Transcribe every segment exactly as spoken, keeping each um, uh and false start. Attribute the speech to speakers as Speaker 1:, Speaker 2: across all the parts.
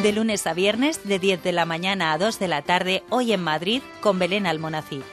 Speaker 1: De lunes a viernes, de diez de la mañana a dos de la tarde, hoy en Madrid, con Belén Almonacid.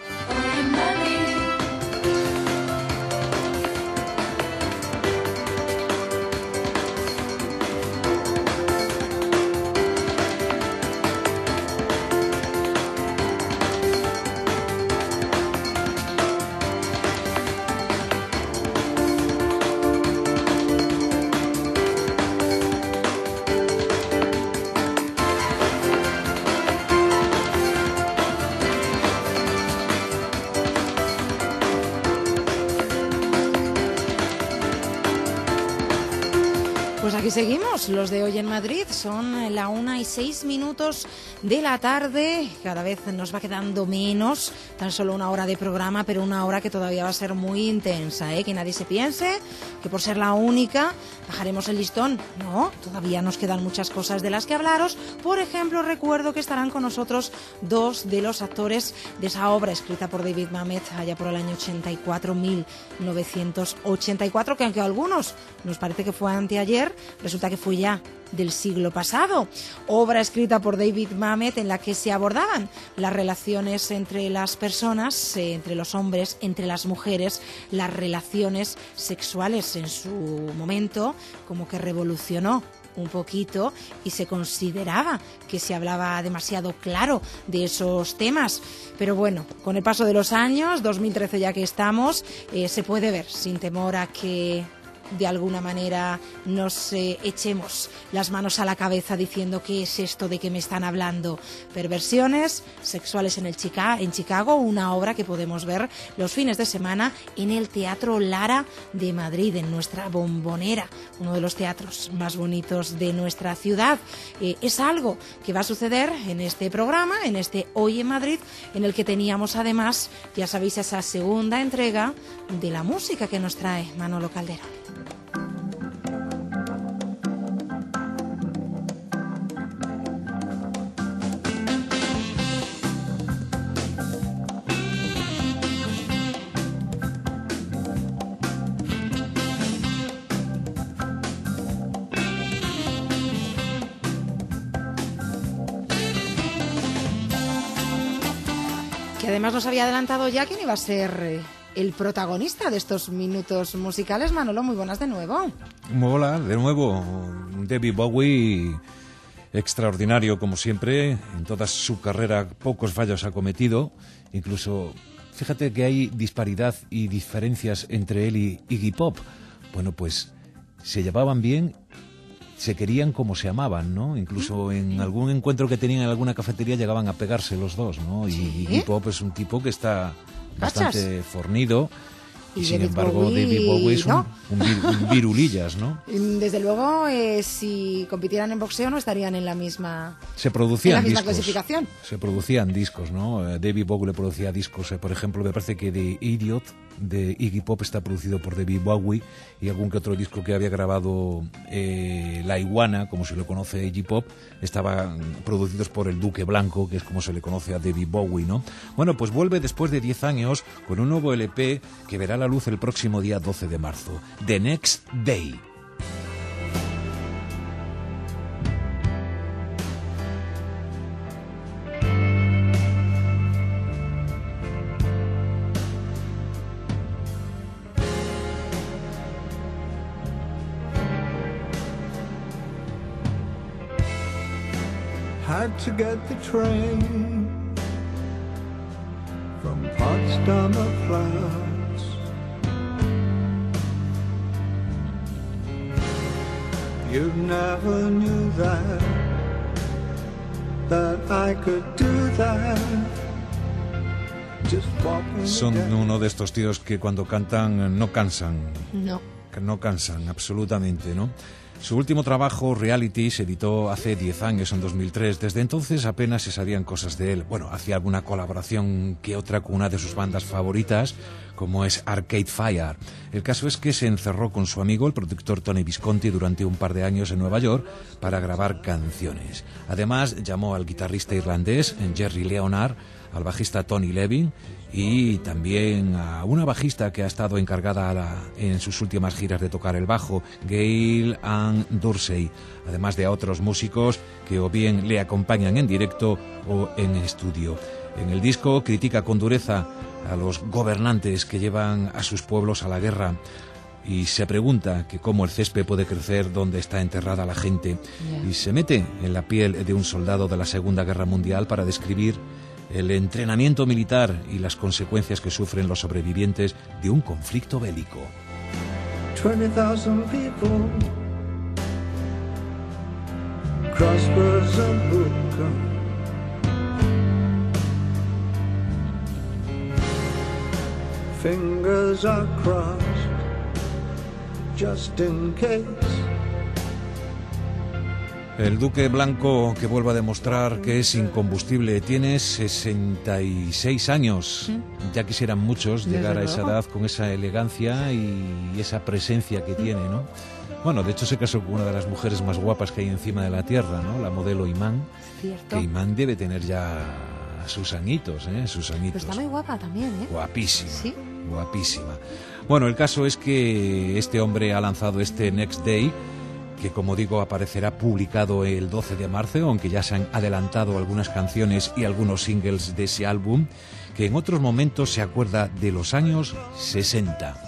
Speaker 2: Aquí seguimos, los de hoy en Madrid, son la una y seis minutos de la tarde, cada vez nos va quedando menos, tan solo una hora de programa, pero una hora que todavía va a ser muy intensa, ¿eh? Que nadie se piense que por ser la única bajaremos el listón, no, todavía nos quedan muchas cosas de las que hablaros. Por ejemplo, recuerdo que estarán con nosotros dos de los actores de esa obra escrita por David Mamet allá por el año ochenta y cuatro, mil novecientos ochenta y cuatro, que aunque a algunos nos parece que fue anteayer, resulta que fue ya del siglo pasado. Obra escrita por David Mamet en la que se abordaban las relaciones entre las personas, eh, entre los hombres, entre las mujeres, las relaciones sexuales en su momento, como que revolucionó un poquito y se consideraba que se hablaba demasiado claro de esos temas. Pero bueno, con el paso de los años, dos mil trece ya que estamos, eh, se puede ver sin temor a que de alguna manera nos eh, echemos las manos a la cabeza diciendo ¿qué es esto de que me están hablando? Perversiones sexuales en, el Chica- en Chicago, una obra que podemos ver los fines de semana en el Teatro Lara de Madrid, en nuestra Bombonera, uno de los teatros más bonitos de nuestra ciudad. Eh, es algo que va a suceder en este programa, en este Hoy en Madrid, en el que teníamos además, ya sabéis, esa segunda entrega de la música que nos trae Manolo Calderón. Además nos había adelantado ya quién iba a ser el protagonista de estos minutos musicales. Manolo, muy buenas de nuevo.
Speaker 3: Hola, de nuevo. David Bowie, extraordinario como siempre. En toda su carrera pocos fallos ha cometido. Incluso, fíjate que hay disparidad y diferencias entre él y Iggy Pop. Bueno, pues se llevaban bien, se querían como se amaban, ¿no? Incluso en algún encuentro que tenían en alguna cafetería llegaban a pegarse los dos, ¿no? Y
Speaker 2: ¿Sí?
Speaker 3: Iggy Pop es un tipo que está bastante
Speaker 2: ¿Cachas?
Speaker 3: fornido. Y, y sin
Speaker 2: David
Speaker 3: embargo
Speaker 2: Bowie,
Speaker 3: David Bowie es un,
Speaker 2: ¿no?
Speaker 3: un, vir, un virulillas, ¿no?
Speaker 2: Desde luego, eh, si compitieran en boxeo no estarían en la misma,
Speaker 3: se producían
Speaker 2: en la misma
Speaker 3: discos,
Speaker 2: clasificación.
Speaker 3: Se producían discos, ¿no? Eh, David Bowie le producía discos, eh, por ejemplo, me parece que The Idiot de Iggy Pop está producido por David Bowie, y algún que otro disco que había grabado eh, La Iguana, como se lo conoce Iggy Pop, estaban producidos por el Duque Blanco, que es como se le conoce a David Bowie, ¿no? Bueno, pues vuelve después de diez años con un nuevo L P que verá la luz el próximo día doce de marzo, The Next Day.
Speaker 4: Had to get the train from Potsdamer Platz. You never knew that, that I could do that. Just walking
Speaker 3: Son
Speaker 4: down.
Speaker 3: uno de estos tíos que cuando cantan no cansan.
Speaker 2: No.
Speaker 3: Que no cansan, absolutamente, ¿no? Su último trabajo, Reality, se editó hace diez años, en dos mil tres. Desde entonces apenas se sabían cosas de él. Bueno, hacía alguna colaboración que otra con una de sus bandas favoritas, como es Arcade Fire. El caso es que se encerró con su amigo, el productor Tony Visconti, durante un par de años en Nueva York para grabar canciones. Además, llamó al guitarrista irlandés Jerry Leonard, al bajista Tony Levin y también a una bajista que ha estado encargada a la, en sus últimas giras de tocar el bajo, Gail Ann Dorsey, además de a otros músicos que o bien le acompañan en directo o en estudio. En el disco critica con dureza a los gobernantes que llevan a sus pueblos a la guerra y se pregunta que cómo el césped puede crecer donde está enterrada la gente, y se mete en la piel de un soldado de la Segunda Guerra Mundial para describir el entrenamiento militar y las consecuencias que sufren los sobrevivientes de un conflicto bélico.
Speaker 4: twenty thousand people, crossbows and hookah, fingers are crossed just in case.
Speaker 3: El Duque Blanco, que vuelve a demostrar que es incombustible, tiene sesenta y seis años. Ya quisieran muchos llegar a esa edad con esa elegancia y esa presencia que tiene, ¿no? Bueno, de hecho se casó con una de las mujeres más guapas que hay encima de la tierra, ¿no? La modelo Iman.
Speaker 2: Cierto.
Speaker 3: Que Iman debe tener ya sus añitos, ¿eh? Sus añitos.
Speaker 2: Pero está muy guapa también, ¿eh?
Speaker 3: Guapísima.
Speaker 2: Sí.
Speaker 3: Guapísima. Bueno, el caso es que este hombre ha lanzado este Next Day, que como digo aparecerá publicado el doce de marzo, aunque ya se han adelantado algunas canciones y algunos singles de ese álbum, que en otros momentos se acuerda de los años sesenta.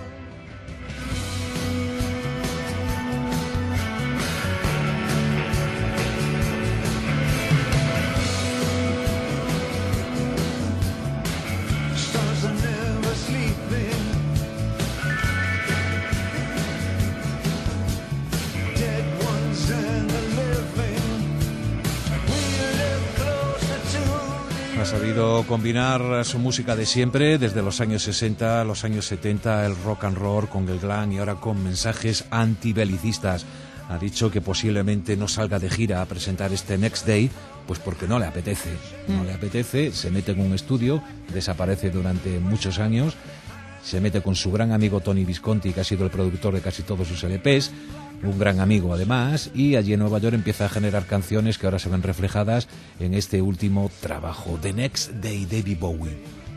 Speaker 3: Ha sabido combinar su música de siempre, desde los años sesenta, los años setenta, el rock and roll con el glam y ahora con mensajes antibelicistas. Ha dicho que posiblemente no salga de gira a presentar este Next Day, pues porque no le apetece. No le apetece, se mete en un estudio, desaparece durante muchos años, se mete con su gran amigo Tony Visconti, que ha sido el productor de casi todos sus L Pes, un gran amigo además, y allí en Nueva York empieza a generar canciones que ahora se ven reflejadas en este último trabajo, The Next Day, David Bowie.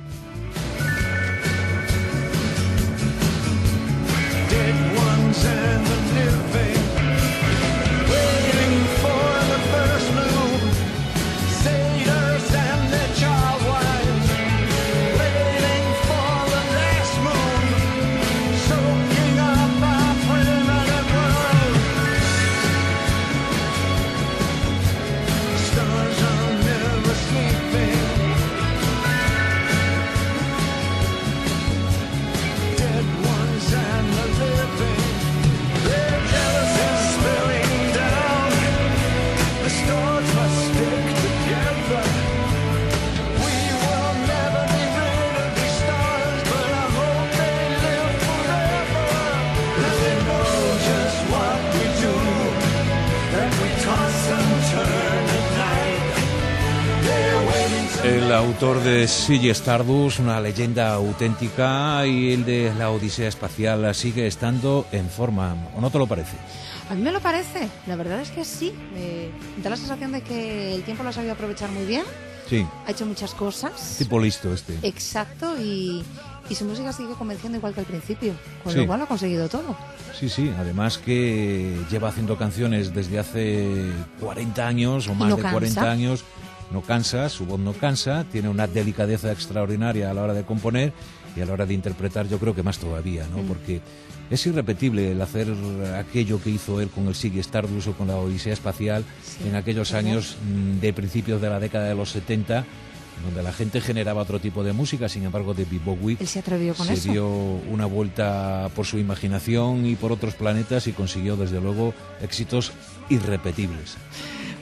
Speaker 3: El autor de Ziggy Stardust, una leyenda auténtica, y el de la Odisea Espacial sigue estando en forma, ¿o no te lo parece?
Speaker 2: A mí me lo parece, la verdad es que sí. Eh, da la sensación de que el tiempo lo ha sabido aprovechar muy bien.
Speaker 3: Sí.
Speaker 2: Ha hecho muchas cosas.
Speaker 3: Tipo listo este.
Speaker 2: Exacto, y, y su música sigue convenciendo igual que al principio, con
Speaker 3: Sí.
Speaker 2: lo cual lo ha conseguido todo.
Speaker 3: Sí, sí, además que lleva haciendo canciones desde hace cuarenta años o más
Speaker 2: no
Speaker 3: de
Speaker 2: cansa.
Speaker 3: cuarenta años. No cansa, su voz no cansa, tiene una delicadeza extraordinaria a la hora de componer y a la hora de interpretar, yo creo que más todavía, ¿no?
Speaker 2: Mm.
Speaker 3: Porque es irrepetible el hacer aquello que hizo él con el Ziggy Stardust o con la Odisea Espacial
Speaker 2: Sí,
Speaker 3: en aquellos
Speaker 2: ¿verdad?
Speaker 3: años mm, de principios de la década de los setenta, donde la gente generaba otro tipo de música. Sin embargo, David Bowie
Speaker 2: Él se atrevió con
Speaker 3: se
Speaker 2: eso.
Speaker 3: dio una vuelta por su imaginación y por otros planetas y consiguió, desde luego, éxitos irrepetibles.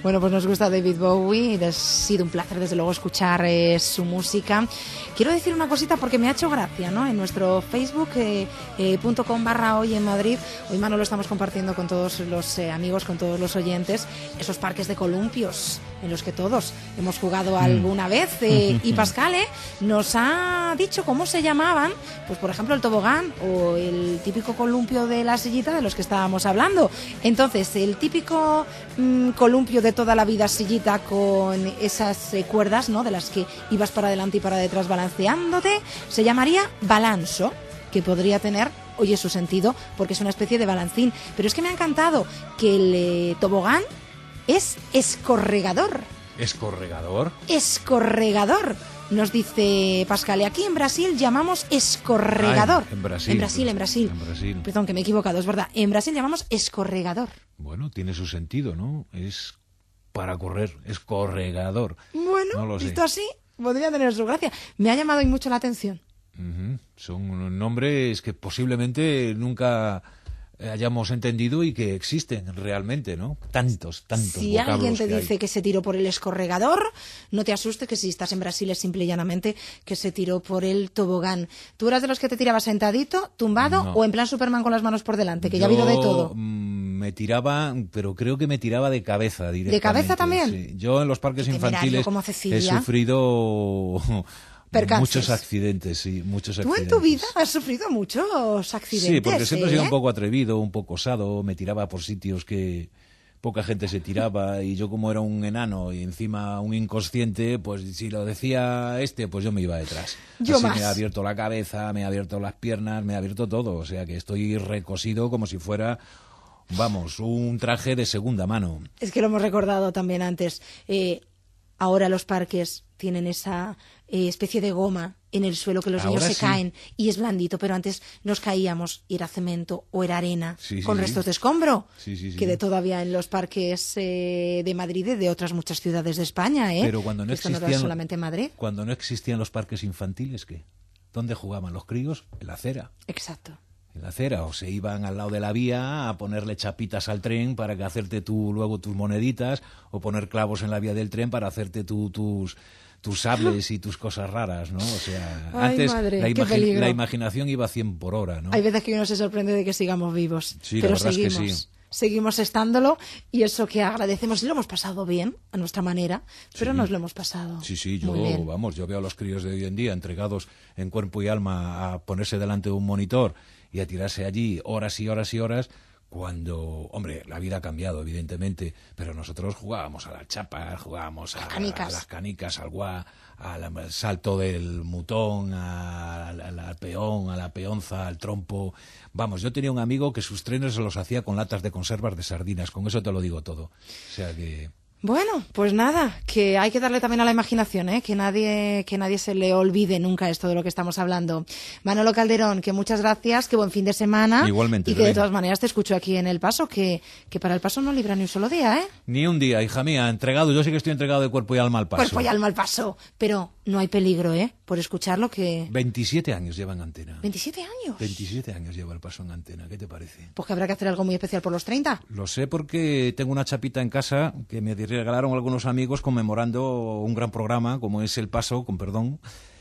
Speaker 2: Bueno, pues nos gusta David Bowie, ha sido un placer desde luego escuchar eh, su música. Quiero decir una cosita porque me ha hecho gracia, ¿no? En nuestro Facebook eh, eh, punto com barra hoy en Madrid, hoy Manu lo estamos compartiendo con todos los eh, amigos, con todos los oyentes, esos parques de columpios en los que todos hemos jugado alguna vez eh, y Pascal eh, nos ha dicho cómo se llamaban, pues por ejemplo el tobogán o el típico columpio de la sillita de los que estábamos hablando. Entonces, el típico mmm, columpio de toda la vida, sillita con esas eh, cuerdas, ¿no?, de las que ibas para adelante y para detrás balanceándote, se llamaría balanzo, que podría tener, oye, su sentido, porque es una especie de balancín. Pero es que me ha encantado que el eh, tobogán es escorregador.
Speaker 3: ¿Escorregador?
Speaker 2: Escorregador. Nos dice Pascal, y aquí en Brasil llamamos escorregador.
Speaker 3: Ay, en Brasil.
Speaker 2: En Brasil, en Brasil.
Speaker 3: En Brasil.
Speaker 2: Perdón, que me he equivocado, es verdad. En Brasil llamamos escorregador.
Speaker 3: Bueno, tiene su sentido, ¿no? Es para correr, escorregador.
Speaker 2: Bueno,
Speaker 3: no lo sé.
Speaker 2: Visto así, podría tener su gracia. Me ha llamado hoy mucho la atención.
Speaker 3: Uh-huh. Son nombres que posiblemente nunca hayamos entendido y que existen realmente, ¿no? Tantos, tantos
Speaker 2: Si alguien te
Speaker 3: que
Speaker 2: dice
Speaker 3: hay.
Speaker 2: que se tiró por el escorregador, no te asustes, que si estás en Brasil es simple y llanamente que se tiró por el tobogán. ¿Tú eras de los que te tirabas sentadito, tumbado,
Speaker 3: No.
Speaker 2: o en plan Superman con las manos por delante, que
Speaker 3: Yo,
Speaker 2: ya ha habido de todo?
Speaker 3: mm, me tiraba, pero creo que me tiraba de cabeza directamente.
Speaker 2: ¿De cabeza también?
Speaker 3: Sí. Yo en los parques
Speaker 2: Qué temerario,
Speaker 3: infantiles
Speaker 2: como Cecilia.
Speaker 3: he sufrido
Speaker 2: Percances.
Speaker 3: muchos accidentes, sí, muchos
Speaker 2: Tú
Speaker 3: accidentes.
Speaker 2: en tu vida has sufrido muchos accidentes.
Speaker 3: Sí, porque siempre he
Speaker 2: ¿eh?
Speaker 3: sido un poco atrevido, un poco osado, me tiraba por sitios que poca gente se tiraba y yo como era un enano y encima un inconsciente, pues si lo decía este, pues yo me iba detrás.
Speaker 2: Yo
Speaker 3: Así
Speaker 2: más.
Speaker 3: me ha abierto la cabeza, me ha abierto las piernas, me ha abierto todo, o sea que estoy recosido como si fuera, vamos, un traje de segunda mano.
Speaker 2: Es que lo hemos recordado también antes. Eh, ahora los parques tienen esa eh, especie de goma en el suelo que los niños
Speaker 3: Ahora
Speaker 2: se
Speaker 3: sí.
Speaker 2: caen y es blandito, pero antes nos caíamos y era cemento o era arena
Speaker 3: Sí, sí,
Speaker 2: con
Speaker 3: sí.
Speaker 2: restos de escombro.
Speaker 3: Sí, sí, sí.
Speaker 2: Quede todavía en los parques eh, de Madrid y de otras muchas ciudades de España. ¿eh?
Speaker 3: Pero cuando no
Speaker 2: Esto no era
Speaker 3: existían-
Speaker 2: solamente en Madrid.
Speaker 3: Cuando no existían los parques infantiles, ¿qué? ¿Dónde jugaban los críos? En la acera.
Speaker 2: Exacto.
Speaker 3: En la acera, o se iban al lado de la vía a ponerle chapitas al tren para que hacerte tú luego tus moneditas, o poner clavos en la vía del tren para hacerte tú tus tus sables y tus cosas raras, ¿no? O sea,
Speaker 2: Ay,
Speaker 3: antes
Speaker 2: madre,
Speaker 3: la,
Speaker 2: qué
Speaker 3: imagi-
Speaker 2: peligro.
Speaker 3: la imaginación iba a cien por hora, ¿no?
Speaker 2: Hay veces que uno se sorprende de que sigamos vivos,
Speaker 3: Sí, la
Speaker 2: pero
Speaker 3: verdad es que
Speaker 2: seguimos.
Speaker 3: sí.
Speaker 2: Seguimos estándolo y eso que agradecemos. Y lo hemos pasado bien, a nuestra manera, pero
Speaker 3: Sí.
Speaker 2: nos lo hemos pasado
Speaker 3: Sí, sí, yo,
Speaker 2: muy bien.
Speaker 3: vamos, yo veo a los críos de hoy en día entregados en cuerpo y alma a ponerse delante de un monitor y a tirarse allí horas y horas y horas, cuando, hombre, la vida ha cambiado, evidentemente, pero nosotros jugábamos a las chapas, jugábamos a,
Speaker 2: Las canicas.
Speaker 3: a las canicas, al guá, al, al salto del mutón, al, al- al peón, a la peonza, al trompo. Vamos, yo tenía un amigo que sus trenes se los hacía con latas de conservas de sardinas, con eso te lo digo todo. O sea que...
Speaker 2: Bueno, pues nada, que hay que darle también a la imaginación, ¿eh? que nadie que nadie se le olvide nunca esto de lo que estamos hablando. Manolo Calderón, que muchas gracias, que buen fin de semana.
Speaker 3: Igualmente,
Speaker 2: Y que de
Speaker 3: Belén.
Speaker 2: todas maneras te escucho aquí en El Paso, que, que para El Paso no libra ni un solo día, ¿eh?
Speaker 3: Ni un día, hija mía, entregado. Yo sí que estoy entregado de cuerpo y alma al paso.
Speaker 2: Cuerpo y alma al Paso. Pero no hay peligro, ¿eh? Por escucharlo que...
Speaker 3: veintisiete años lleva en antena.
Speaker 2: ¿veintisiete años?
Speaker 3: veintisiete años lleva el paso en antena. ¿Qué te parece?
Speaker 2: Pues que habrá que hacer algo muy especial por los treinta.
Speaker 3: Lo sé porque tengo una chapita en casa que me regalaron algunos amigos conmemorando un gran programa como es El Paso, con perdón.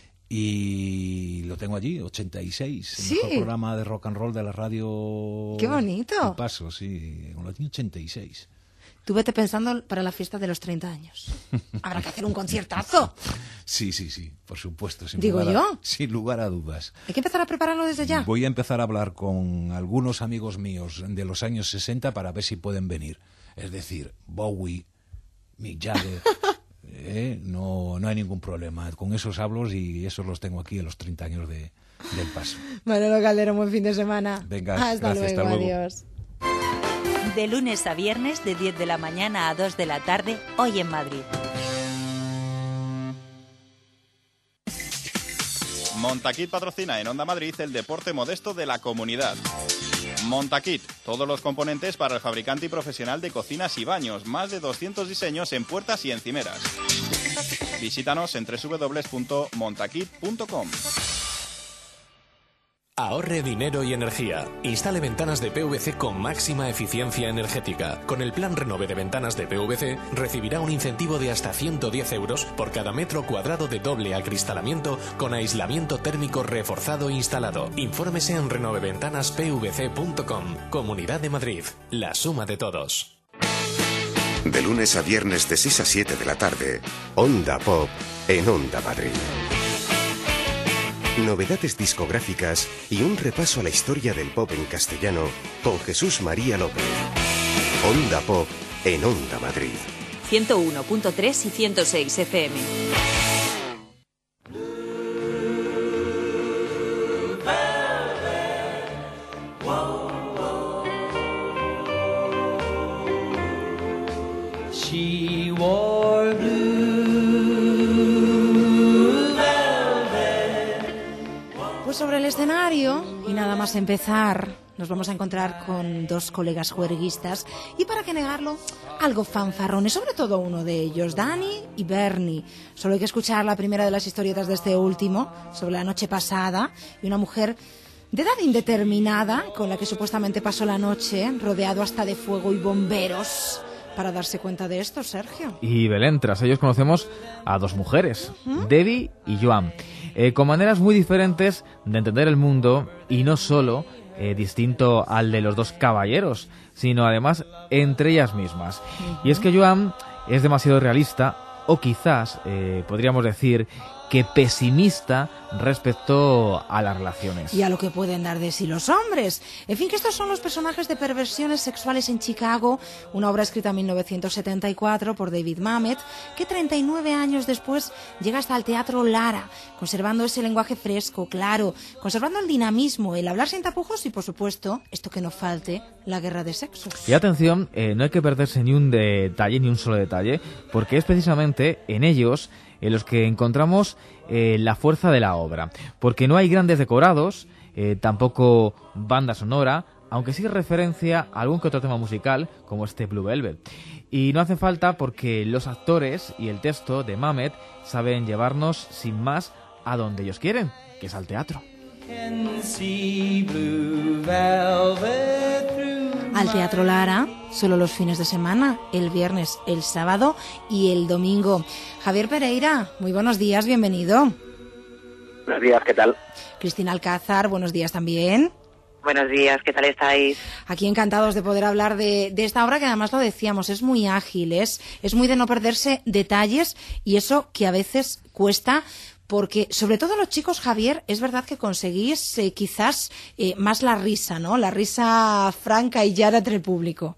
Speaker 3: Y lo tengo allí, ochenta y seis. El
Speaker 2: Sí.
Speaker 3: mejor programa de rock and roll de la radio.
Speaker 2: ¡Qué bonito!
Speaker 3: El Paso, sí. Lo tengo ochenta y seis.
Speaker 2: Tú vete pensando para la fiesta de los treinta años. Habrá que hacer un conciertazo.
Speaker 3: Sí, sí, sí, por supuesto. Sin
Speaker 2: Digo
Speaker 3: lugar a-
Speaker 2: yo.
Speaker 3: sin lugar a dudas.
Speaker 2: Hay que empezar a prepararlo desde ya.
Speaker 3: Voy a empezar a hablar con algunos amigos míos de los años sesenta para ver si pueden venir. Es decir, Bowie, Mick Jagger. eh, no, no hay ningún problema. Con esos hablos y esos los tengo aquí en los treinta años de, del Paso.
Speaker 2: Manolo Calderón, buen fin de semana.
Speaker 3: Venga,
Speaker 2: hasta
Speaker 3: gracias,
Speaker 2: luego,
Speaker 3: hasta luego.
Speaker 2: adiós.
Speaker 1: De lunes a viernes, de diez de la mañana a dos de la tarde, hoy en Madrid.
Speaker 5: Montaquit patrocina en Onda Madrid el deporte modesto de la comunidad. Montaquit, todos los componentes para el fabricante y profesional de cocinas y baños, más de doscientos diseños en puertas y encimeras. Visítanos en doble u doble u doble u punto montaquit punto com.
Speaker 6: Ahorre dinero y energía. Instale ventanas de P V C con máxima eficiencia energética. Con el plan Renove de ventanas de P V C recibirá un incentivo de hasta ciento diez euros por cada metro cuadrado de doble acristalamiento con aislamiento térmico reforzado instalado. Infórmese en renove ventanas p v c punto com. Comunidad de Madrid. La suma de todos.
Speaker 7: De lunes a viernes de seis a siete de la tarde, Onda Pop en Onda Madrid. Novedades discográficas y un repaso a la historia del pop en castellano con Jesús María López. Onda Pop en Onda Madrid.
Speaker 1: ciento uno punto tres y ciento seis F M.
Speaker 8: She wore blue.
Speaker 2: Pues sobre el escenario, y nada más empezar, nos vamos a encontrar con dos colegas juerguistas y, para qué negarlo, algo fanfarrones, sobre todo uno de ellos, Dani y Bernie. Solo hay que escuchar la primera de las historietas de este último, sobre la noche pasada, y una mujer de edad indeterminada, con la que supuestamente pasó la noche, rodeado hasta de fuego y bomberos, para darse cuenta de esto, Sergio.
Speaker 9: Y Belén, tras ellos conocemos a dos mujeres, ¿Mm? Debbie y Joan, eh, con maneras muy diferentes de entender el mundo, y no solo eh, distinto al de los dos caballeros, sino además entre ellas mismas. Uh-huh. Y es que Joan es demasiado realista, o quizás eh, podríamos decir que pesimista respecto a las relaciones.
Speaker 2: Y a lo que pueden dar de sí los hombres. En fin, que estos son los personajes de Perversiones sexuales en Chicago, una obra escrita en mil novecientos setenta y cuatro por David Mamet, que treinta y nueve años después llega hasta el Teatro Lara, conservando ese lenguaje fresco, claro, conservando el dinamismo, el hablar sin tapujos y, por supuesto, esto que no falte, la guerra de sexos.
Speaker 9: Y atención, eh, no hay que perderse ni un detalle, ni un solo detalle, porque es precisamente en ellos en los que encontramos eh, la fuerza de la obra, porque no hay grandes decorados, eh, tampoco banda sonora, aunque sí referencia a algún que otro tema musical, como este Blue Velvet. Y no hace falta, porque los actores y el texto de Mamet saben llevarnos sin más a donde ellos quieren, que es al teatro.
Speaker 2: Al Teatro Lara, solo los fines de semana, el viernes, el sábado y el domingo. Javier Pereira, muy buenos días, bienvenido.
Speaker 10: Buenos días, ¿qué tal?
Speaker 2: Cristina Alcázar, buenos días también.
Speaker 10: Buenos días, ¿qué tal estáis?
Speaker 2: Aquí encantados de poder hablar de, de esta obra, que además lo decíamos, es muy ágil, es, es muy de no perderse detalles, y eso que a veces cuesta. Porque, sobre todo los chicos, Javier, es verdad que conseguís eh, quizás eh, más la risa, ¿no? La risa franca y llana entre el público.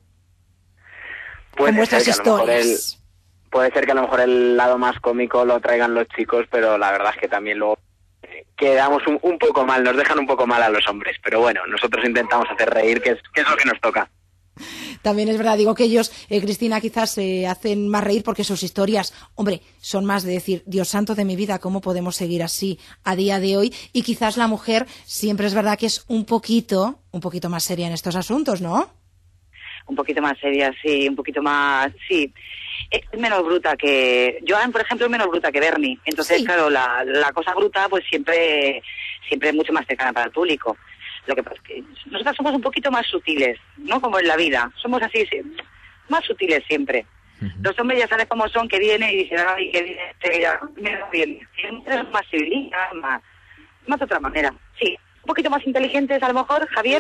Speaker 10: Puede
Speaker 2: con vuestras historias.
Speaker 10: El, puede ser que a lo mejor el lado más cómico lo traigan los chicos, pero la verdad es que también luego eh, quedamos un, un poco mal, nos dejan un poco mal a los hombres. Pero bueno, nosotros intentamos hacer reír, que es, que es lo que nos toca.
Speaker 2: También es verdad, digo que ellos, eh, Cristina, quizás se eh, hacen más reír porque sus historias, hombre, son más de decir, Dios santo de mi vida, ¿cómo podemos seguir así a día de hoy? Y quizás la mujer siempre es verdad que es un poquito, un poquito más seria en estos asuntos, ¿no?
Speaker 11: Un poquito más seria, sí, un poquito más, sí. Es menos bruta que... Joan, por ejemplo, es menos bruta que Bernie. Entonces, sí. Claro, la, la cosa bruta, pues siempre, siempre es mucho más cercana para el público. Lo que pasa es que nosotras somos un poquito más sutiles, ¿no? Como en la vida. Somos así, sí, más sutiles siempre. Uh-huh. Los hombres ya sabes cómo son, que vienen y dicen, ay, que viene, este, ya, mira, bien. Es más civilizada, más, más de otra manera. Sí, un poquito más inteligentes a lo mejor, Javier.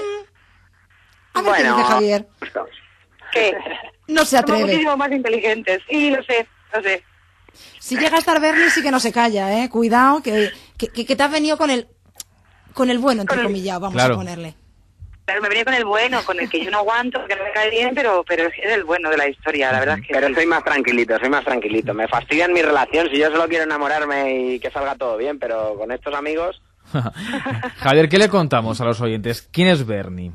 Speaker 2: A ver, bueno, qué dice Javier.
Speaker 11: ¿Qué?
Speaker 2: No se atreve.
Speaker 11: Somos muchísimo más inteligentes. Sí, lo sé, lo sé.
Speaker 2: Si llega a estar Bernie, sí que no se calla, ¿eh? Cuidado, que, que, que te has venido con el... Con el bueno, entre comillas, vamos claro. a ponerle.
Speaker 11: Pero me venía con el bueno, con el que yo no aguanto, que no me cae bien, pero pero es el bueno de la historia, la verdad es que...
Speaker 10: Pero
Speaker 11: sí.
Speaker 10: soy más tranquilito, soy más tranquilito. Me fastidian mi relación, si yo solo quiero enamorarme y que salga todo bien, pero con estos amigos...
Speaker 9: Javier, ¿qué le contamos a los oyentes? ¿Quién es Bernie?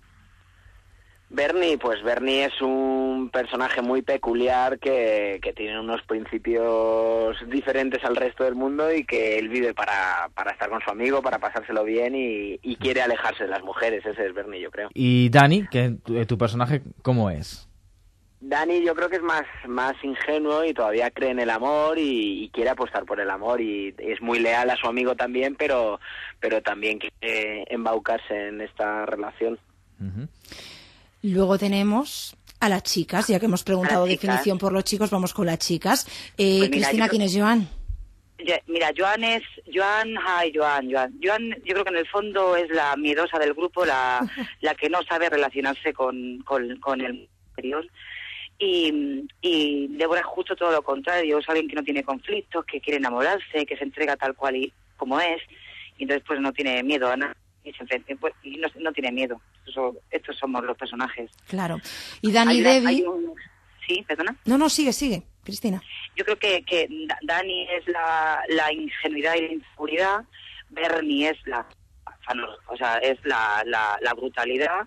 Speaker 10: Bernie, pues Bernie es un personaje muy peculiar que, que tiene unos principios diferentes al resto del mundo y que él vive para, para estar con su amigo, para pasárselo bien y, y quiere alejarse de las mujeres. Ese es Bernie, yo creo.
Speaker 9: Y Dani, que tu, tu personaje, ¿cómo es?
Speaker 10: Dani yo creo que es más más ingenuo y todavía cree en el amor y, y quiere apostar por el amor y es muy leal a su amigo también, pero pero también quiere embaucarse en esta relación.
Speaker 2: Uh-huh. Luego tenemos a las chicas, ya que hemos preguntado definición por los chicos, vamos con las chicas. Eh, pues mira, Cristina, ¿quién es Joan?
Speaker 11: Mira, Joan es... Joan, ay, Joan, Joan. Joan, yo creo que en el fondo es la miedosa del grupo, la, la que no sabe relacionarse con, con, con el exterior. Y, y Débora es justo todo lo contrario, es alguien que no tiene conflictos, que quiere enamorarse, que se entrega tal cual y como es, y entonces pues no tiene miedo a nada, y, se enfrenta, pues, y no, no tiene miedo. Eso, estos somos los personajes.
Speaker 2: Claro. Y Dani Debbie... Un...
Speaker 11: Sí, perdona.
Speaker 2: No, no, sigue, sigue, Cristina.
Speaker 11: Yo creo que, que Dani es la, la ingenuidad y la inseguridad, Bernie es la... O sea, es la, la, la brutalidad.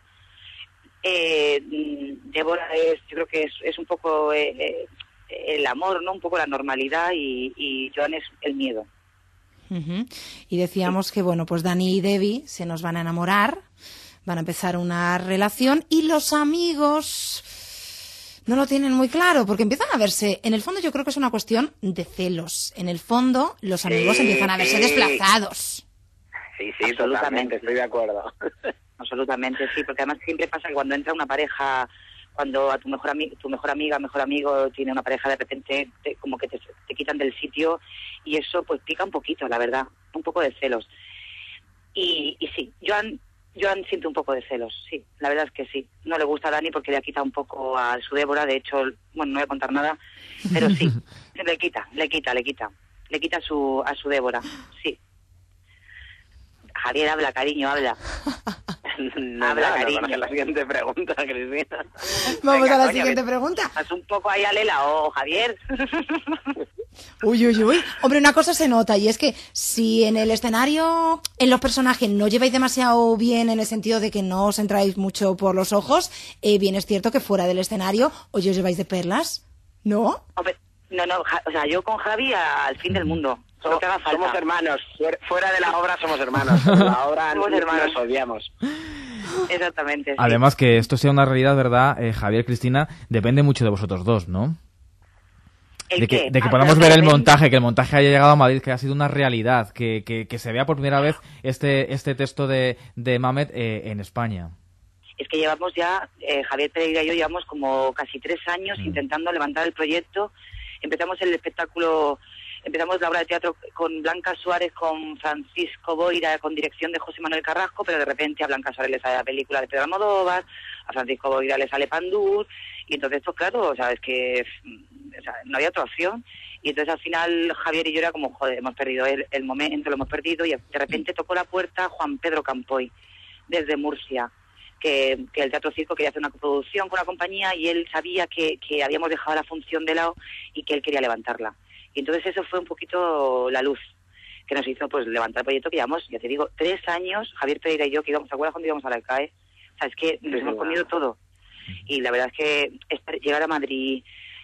Speaker 11: Eh, Débora es, yo creo que es, es un poco eh, el amor, ¿no? Un poco la normalidad y, y Joan es el miedo.
Speaker 2: Uh-huh. Y decíamos sí. que, bueno, pues Dani y Debbie se nos van a enamorar, van a empezar una relación y los amigos no lo tienen muy claro porque empiezan a verse, en el fondo yo creo que es una cuestión de celos. En el fondo los amigos sí, empiezan a verse sí. desplazados.
Speaker 10: Sí, sí, totalmente, estoy de acuerdo.
Speaker 11: Absolutamente, sí, porque además siempre pasa que cuando entra una pareja, cuando a tu mejor amigo, tu mejor amiga, mejor amigo tiene una pareja, de repente te, como que te, te quitan del sitio y eso pues pica un poquito, la verdad, un poco de celos. Y, y sí, Joan, Joan siente un poco de celos, sí, la verdad es que sí. No le gusta a Dani porque le ha quitado un poco a su Débora, de hecho, bueno, no voy a contar nada, pero sí, le quita, le quita, le quita, le quita a su, a su Débora, sí. Javier, habla, cariño, habla.
Speaker 10: No, habla, no, cariño. No, la siguiente pregunta, Cristina.
Speaker 2: Vamos Venga, a la coño, siguiente pregunta.
Speaker 11: Haz un poco ahí alela, oh, Javier.
Speaker 2: Uy, uy, uy. Hombre, una cosa se nota y es que si en el escenario, en los personajes, no lleváis demasiado bien en el sentido de que no os entráis mucho por los ojos, eh, bien es cierto que fuera del escenario os lleváis de perlas, ¿no?
Speaker 11: Hombre, no, no, ja, o sea, yo con Javi al fin del mundo.
Speaker 10: Somos, somos hermanos, fuera de la obra somos hermanos, en la obra somos hermanos. Nos odiamos.
Speaker 11: Exactamente. Sí.
Speaker 9: Además que esto sea una realidad, ¿verdad, eh, Javier, Cristina? Depende mucho de vosotros dos, ¿no? De que, de que podamos ver el montaje, que el montaje haya llegado a Madrid, que ha sido una realidad, que, que, que se vea por primera vez este este texto de, de Mamet eh, en España.
Speaker 11: Es que llevamos ya, eh, Javier Pereira y yo llevamos como casi tres años mm. intentando levantar el proyecto. Empezamos el espectáculo... Empezamos la obra de teatro con Blanca Suárez, con Francisco Boira, con dirección de José Manuel Carrasco, pero de repente a Blanca Suárez le sale la película de Pedro Almodóvar, a Francisco Boira le sale Pandur, y entonces, pues claro, o sea, es que o sea, no había otra opción. Y entonces al final Javier y yo era como, joder, hemos perdido el, el momento, lo hemos perdido, y de repente tocó la puerta Juan Pedro Campoy, desde Murcia, que, que el Teatro Circo quería hacer una coproducción con la compañía, y él sabía que, que habíamos dejado la función de lado y que él quería levantarla. Y entonces eso fue un poquito la luz que nos hizo pues levantar el proyecto que llevamos, ya te digo, tres años, Javier Pereira y yo, que íbamos, ¿te acuerdas cuando íbamos a la CAE? O sea, es que nos hemos comido todo. Y la verdad es que estar, llegar a Madrid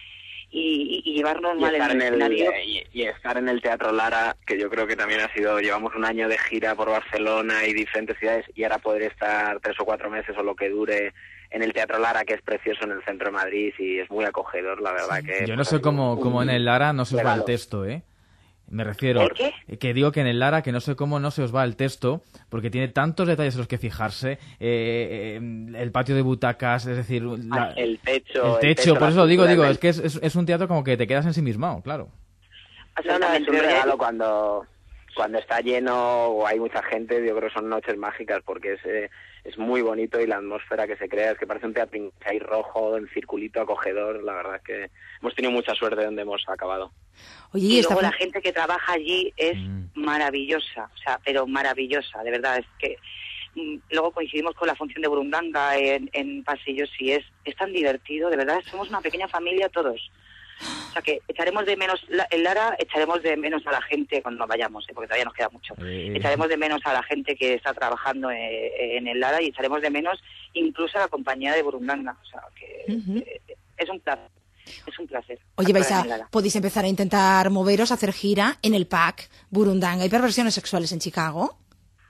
Speaker 11: y, y, y llevarnos
Speaker 10: y
Speaker 11: mal
Speaker 10: estar
Speaker 11: en el,
Speaker 10: en el
Speaker 11: escenario...
Speaker 10: y, y estar en el Teatro Lara, que yo creo que también ha sido, llevamos un año de gira por Barcelona y diferentes ciudades, y ahora poder estar tres o cuatro meses o lo que dure en el Teatro Lara, que es precioso en el centro de Madrid y es muy acogedor, la verdad.
Speaker 9: Sí.
Speaker 10: Que
Speaker 9: yo no sé cómo, cómo en el Lara no se os va el texto, ¿eh? Me refiero,
Speaker 11: ¿El qué?
Speaker 9: que digo que en el Lara que no sé cómo no se os va el texto, porque tiene tantos detalles en los que fijarse, eh, el patio de butacas, es decir... La,
Speaker 10: el techo...
Speaker 9: El techo, el techo por eso lo digo, digo, es que es, es, es un teatro como que te quedas ensimismado, claro.
Speaker 10: No, no, es un regalo cuando... Cuando está lleno o hay mucha gente, yo creo que son noches mágicas porque es eh, es muy bonito y la atmósfera que se crea es que parece un teatro ahí rojo, en circulito, acogedor. La verdad es que hemos tenido mucha suerte donde hemos acabado.
Speaker 11: Oye, y luego la gente que trabaja allí es mm. maravillosa, o sea, pero maravillosa, de verdad. Es que mm, luego coincidimos con la función de Burundanga en, en pasillos y es, es tan divertido, de verdad. Somos una pequeña familia todos. O sea que echaremos de menos, en Lara echaremos de menos a la gente cuando nos vayamos, ¿eh? Porque todavía nos queda mucho. Eh. Echaremos de menos a la gente que está trabajando eh, en el Lara y echaremos de menos incluso a la compañía de Burundanga. O sea que uh-huh. eh, es un placer. Es un placer.
Speaker 2: Oye, vais a, podéis empezar a intentar moveros, a hacer gira en el P A C, Burundanga y perversiones sexuales en Chicago.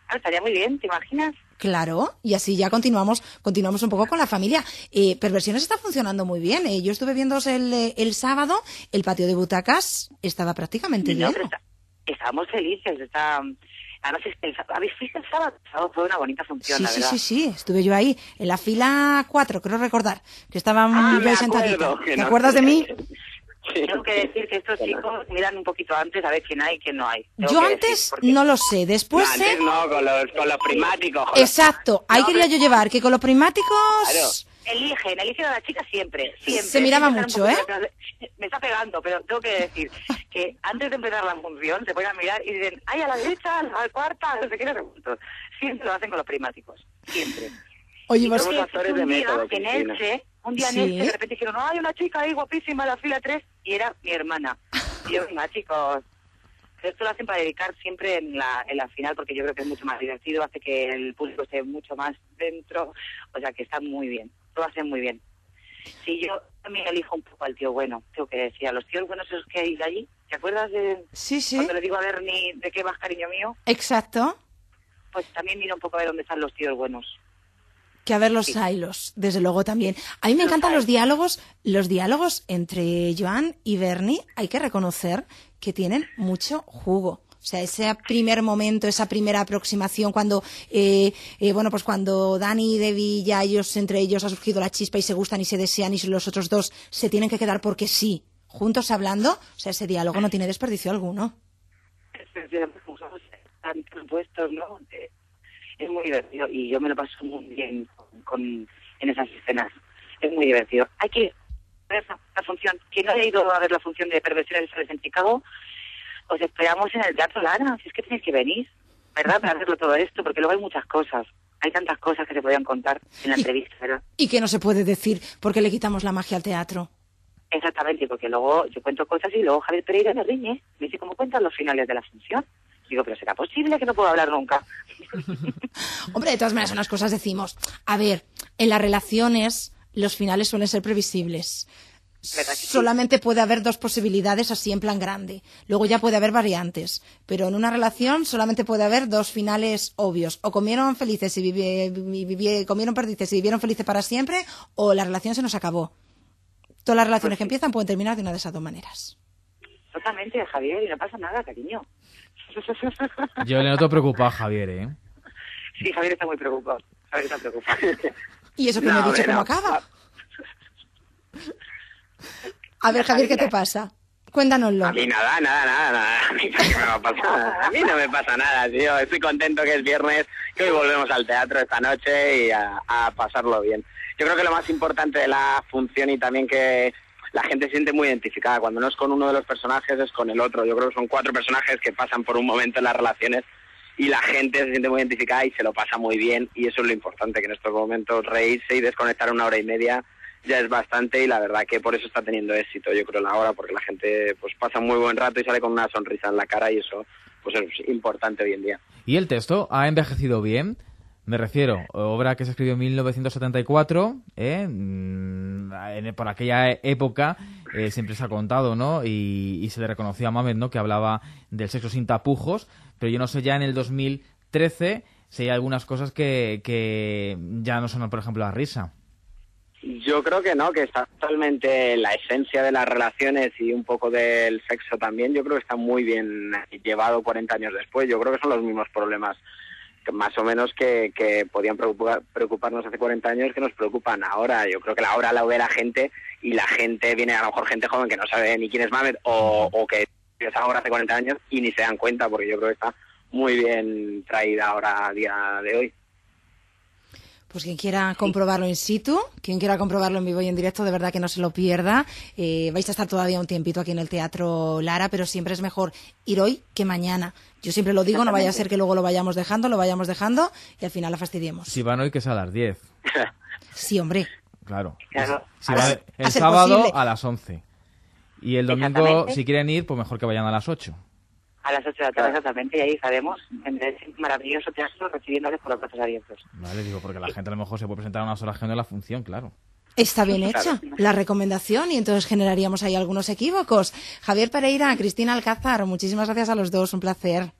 Speaker 11: Ah, estaría muy bien, ¿te imaginas?
Speaker 2: Claro, y así ya continuamos continuamos un poco con la familia. Eh, Perversiones está funcionando muy bien. Eh. Yo estuve viendo el, el sábado, el patio de butacas estaba prácticamente
Speaker 11: No,
Speaker 2: lleno.
Speaker 11: pero está- estábamos felices. Está... Además, el, ¿habéis visto el sábado? El sábado fue una bonita función,
Speaker 2: Sí,
Speaker 11: la
Speaker 2: sí,
Speaker 11: verdad.
Speaker 2: sí, sí, estuve yo ahí, en la fila cuatro, creo recordar, que estaba
Speaker 11: Ah,
Speaker 2: muy
Speaker 11: me
Speaker 2: bien
Speaker 11: acuerdo,
Speaker 2: sentadita.
Speaker 11: que
Speaker 2: ¿Te
Speaker 11: no-
Speaker 2: acuerdas de mí?
Speaker 11: Tengo que decir que estos chicos miran un poquito antes a ver quién hay y quién no hay. Tengo
Speaker 2: Yo
Speaker 11: que
Speaker 2: antes
Speaker 11: decir, porque-
Speaker 2: no lo sé, después sé...
Speaker 10: Antes no, con los, con los primáticos. joder.
Speaker 2: Exacto, ahí quería yo llevar, que con los prismáticos...
Speaker 11: Eligen, eligen a la chica siempre, siempre.
Speaker 2: Se miraba
Speaker 11: Siempre
Speaker 2: mucho,
Speaker 11: están un poquito detrás de- Me está pegando, pero tengo que decir que antes de empezar la función se ponen a mirar y dicen, ay, a la derecha, a la cuarta, no sé qué, no sé cuánto. Siempre lo hacen con los primáticos, siempre.
Speaker 2: Oye,
Speaker 11: Y
Speaker 2: vos...
Speaker 11: luego
Speaker 10: actores
Speaker 11: un
Speaker 10: de
Speaker 11: día
Speaker 10: método,
Speaker 11: en
Speaker 10: Cristina.
Speaker 11: Elche, un día
Speaker 2: Sí.
Speaker 11: en Elche, de repente dijeron, no, hay una chica ahí guapísima en la fila tres, y era mi hermana. Y yo, venga, chicos, esto lo hacen para dedicar siempre en la, en la final, porque yo creo que es mucho más divertido, hace que el público esté mucho más dentro, o sea que está muy bien, lo hacen muy bien. Sí, yo también elijo un poco al tío bueno, tengo que decir, a los tíos buenos esos que hay allí, ¿te acuerdas de
Speaker 2: Sí, sí,
Speaker 11: cuando le digo a Bernie de qué vas, cariño mío?
Speaker 2: exacto.
Speaker 11: Pues también miro un poco a ver dónde están los tíos buenos.
Speaker 2: Que a ver los silos, desde luego también. A mí me encantan los diálogos, los diálogos entre Joan y Bernie, hay que reconocer que tienen mucho jugo. O sea, ese primer momento, esa primera aproximación, cuando, eh, eh, bueno, pues cuando Dani y Debbie ya ellos, entre ellos ha surgido la chispa y se gustan y se desean y los otros dos se tienen que quedar porque sí, juntos hablando, o sea, ese diálogo no tiene desperdicio alguno.
Speaker 11: Están puestos, ¿no? Eh, Es muy divertido y yo me lo paso muy bien con, con- en esas escenas. Es muy divertido. Hay que ver la, la función. Quien no haya ido a ver la función de Perversiones en Chicago, os esperamos en el Teatro Lara. Si es que tenéis que venir, ¿verdad? Para verlo todo esto, porque luego hay muchas cosas. Hay tantas cosas que se podían contar en la entrevista, ¿verdad?
Speaker 2: Y que no se puede decir porque le quitamos la magia al teatro.
Speaker 11: Exactamente, porque luego yo cuento cosas y luego Javier Pereira me riñe. Me dice, ¿cómo cuentan los finales de la función? Digo, pero ¿será posible que no puedo hablar nunca?
Speaker 2: Hombre, de todas maneras, unas cosas decimos. A ver, en las relaciones los finales suelen ser previsibles. Solamente puede haber dos posibilidades así en plan grande. Luego ya puede haber variantes. Pero en una relación solamente puede haber dos finales obvios. O comieron felices y vivi- vi- vi- comieron perdices y vivieron felices para siempre, o la relación se nos acabó. Todas las relaciones que empiezan pueden terminar de una de esas dos maneras.
Speaker 11: Totalmente, Javier, y no pasa nada, cariño.
Speaker 9: Yo le noto preocupado a Javier, ¿eh?
Speaker 11: Sí, Javier está muy preocupado. Javier está preocupado.
Speaker 2: ¿Y eso que
Speaker 11: No,
Speaker 2: me he dicho
Speaker 11: hombre,
Speaker 2: cómo
Speaker 11: no.
Speaker 2: acaba? A ver, Javier, ¿qué te pasa? Cuéntanoslo.
Speaker 10: A mí nada, nada, nada, nada. A mí no me va a pasar nada. A mí no me pasa nada, tío. Estoy contento que es viernes, que hoy volvemos al teatro esta noche y a, a pasarlo bien. Yo creo que lo más importante de la función y también que la gente se siente muy identificada. Cuando no es con uno de los personajes, es con el otro. Yo creo que son cuatro personajes que pasan por un momento en las relaciones y la gente se siente muy identificada y se lo pasa muy bien. Y eso es lo importante, que en estos momentos reírse y desconectar una hora y media ya es bastante, y la verdad que por eso está teniendo éxito, yo creo, la hora, porque la gente pues pasa un muy buen rato y sale con una sonrisa en la cara, y eso pues es importante hoy en día.
Speaker 9: ¿Y el texto ha envejecido bien? Me refiero, obra que se escribió en mil novecientos setenta y cuatro, ¿eh? Mm, en- por aquella época eh, siempre se ha contado, ¿no? Y, y se le reconoció a Mamet, ¿no? Que hablaba del sexo sin tapujos, pero yo no sé ya en el dos mil trece si hay algunas cosas que, que ya no son, por ejemplo, la risa.
Speaker 10: Yo creo que no, que está totalmente la esencia de las relaciones y un poco del sexo también. Yo creo que está muy bien llevado cuarenta años después. Yo creo que son los mismos problemas que más o menos que, que podían preocupar, preocuparnos hace cuarenta años, que nos preocupan ahora. Yo creo que la hora la ve la gente, y la gente viene, a lo mejor gente joven que no sabe ni quién es Mamet, o, o que es ahora hace cuarenta años y ni se dan cuenta, porque yo creo que está muy bien traída ahora a día de hoy.
Speaker 2: Pues quien quiera comprobarlo in situ, quien quiera comprobarlo en vivo y en directo, de verdad que no se lo pierda. Eh, vais a estar todavía un tiempito aquí en el Teatro Lara, pero siempre es mejor ir hoy que mañana. Yo siempre lo digo, no vaya a ser que luego lo vayamos dejando, lo vayamos dejando y al final la fastidiemos.
Speaker 9: Si van hoy, que es a las diez.
Speaker 2: Sí, hombre.
Speaker 9: Claro.
Speaker 11: Claro.
Speaker 9: Si va el
Speaker 2: A ser
Speaker 9: sábado
Speaker 2: posible.
Speaker 9: a las once. Y el domingo,
Speaker 11: Exactamente.
Speaker 9: si quieren ir, pues mejor que vayan a las ocho.
Speaker 11: A las ocho de la tarde, exactamente, y ahí estaremos en ese maravilloso teatro recibiéndoles con los brazos abiertos.
Speaker 9: Vale, digo, porque la gente a lo mejor se puede presentar a unas horas que no es la función, claro.
Speaker 2: Está bien hecha la recomendación y entonces generaríamos ahí algunos equívocos. Javier Pereira, Cristina Alcázar, muchísimas gracias a los dos, un placer.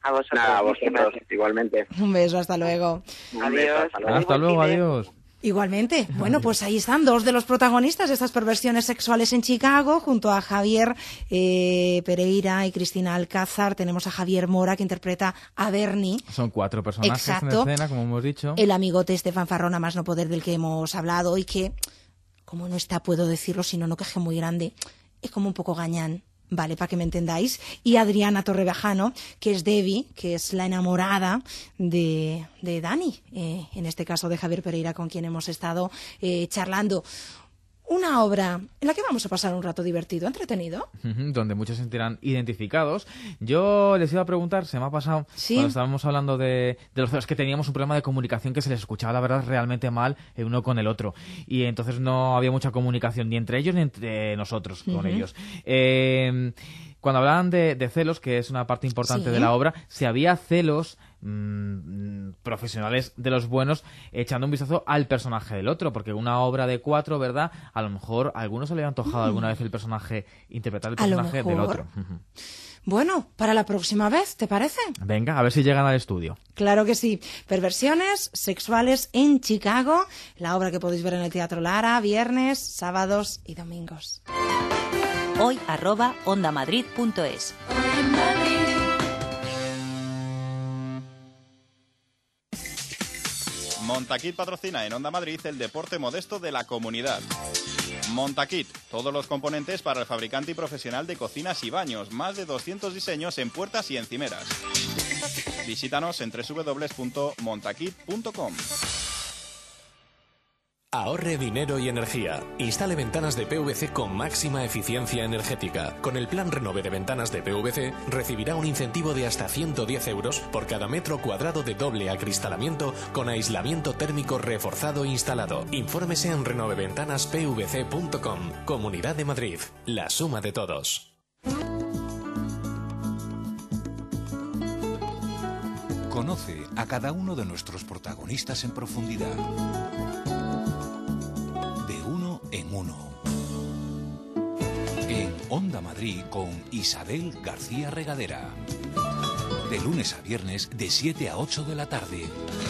Speaker 11: A vosotros.
Speaker 10: Nada, a vosotros, igualmente.
Speaker 2: Un beso, hasta luego.
Speaker 10: Adiós.
Speaker 9: Hasta luego, hasta luego adiós.
Speaker 2: Igualmente. Bueno, pues ahí están dos de los protagonistas de estas perversiones sexuales en Chicago, junto a Javier eh, Pereira y Cristina Alcázar. Tenemos a Javier Mora, que interpreta a Bernie.
Speaker 9: Son cuatro personajes
Speaker 2: Exacto.
Speaker 9: en escena, como hemos dicho.
Speaker 2: El amigote este fanfarrón a más no poder del que hemos hablado y que, como no está, puedo decirlo, si no, no queje muy grande, es como un poco gañán. Vale, para que me entendáis. Y Adriana Torrevejano, que es Debbie, que es la enamorada de, de Dani, eh, en este caso de Javier Pereira, con quien hemos estado eh, charlando. Una obra en la que vamos a pasar un rato divertido, entretenido.
Speaker 9: Donde muchos se sentirán identificados. Yo les iba a preguntar, se me ha pasado,
Speaker 2: ¿Sí?
Speaker 9: cuando estábamos hablando de, de los celos, que teníamos un problema de comunicación que se les escuchaba, la verdad, realmente mal el uno con el otro. Y entonces no había mucha comunicación ni entre ellos ni entre nosotros con
Speaker 2: Uh-huh.
Speaker 9: ellos. Eh, cuando hablaban de, de celos, que es una parte importante
Speaker 2: Sí.
Speaker 9: de la obra, si había celos mmm, profesionales de los buenos echando un vistazo al personaje del otro, porque una obra de cuatro, ¿verdad? A lo mejor a algunos se le ha antojado
Speaker 2: Mm.
Speaker 9: alguna vez el personaje, interpretar el
Speaker 2: A lo
Speaker 9: personaje del
Speaker 2: mejor.
Speaker 9: otro. Ujú.
Speaker 2: Bueno, para la próxima vez, ¿te parece?
Speaker 9: Venga, a ver si llegan al estudio.
Speaker 2: Claro que sí. Perversiones sexuales en Chicago, la obra que podéis ver en el Teatro Lara, viernes, sábados y domingos.
Speaker 1: Hoy arroba ondamadrid punto es.
Speaker 5: Montaquit patrocina en Onda Madrid el deporte modesto de la comunidad. Montaquit, todos los componentes para el fabricante y profesional de cocinas y baños, más de doscientos diseños en puertas y encimeras. Visítanos en doble u doble u doble u punto montaquit punto com.
Speaker 6: Ahorre dinero y energía. Instale ventanas de P V C con máxima eficiencia energética. Con el plan Renove de ventanas de P V C recibirá un incentivo de hasta ciento diez euros por cada metro cuadrado de doble acristalamiento con aislamiento térmico reforzado instalado. Infórmese en renove ventanas p v c punto com. Comunidad de Madrid. La suma de todos.
Speaker 12: Conoce a cada uno de nuestros protagonistas en profundidad. En uno. En Onda Madrid con Isabel García Regadera. De lunes a viernes de siete a ocho de la tarde.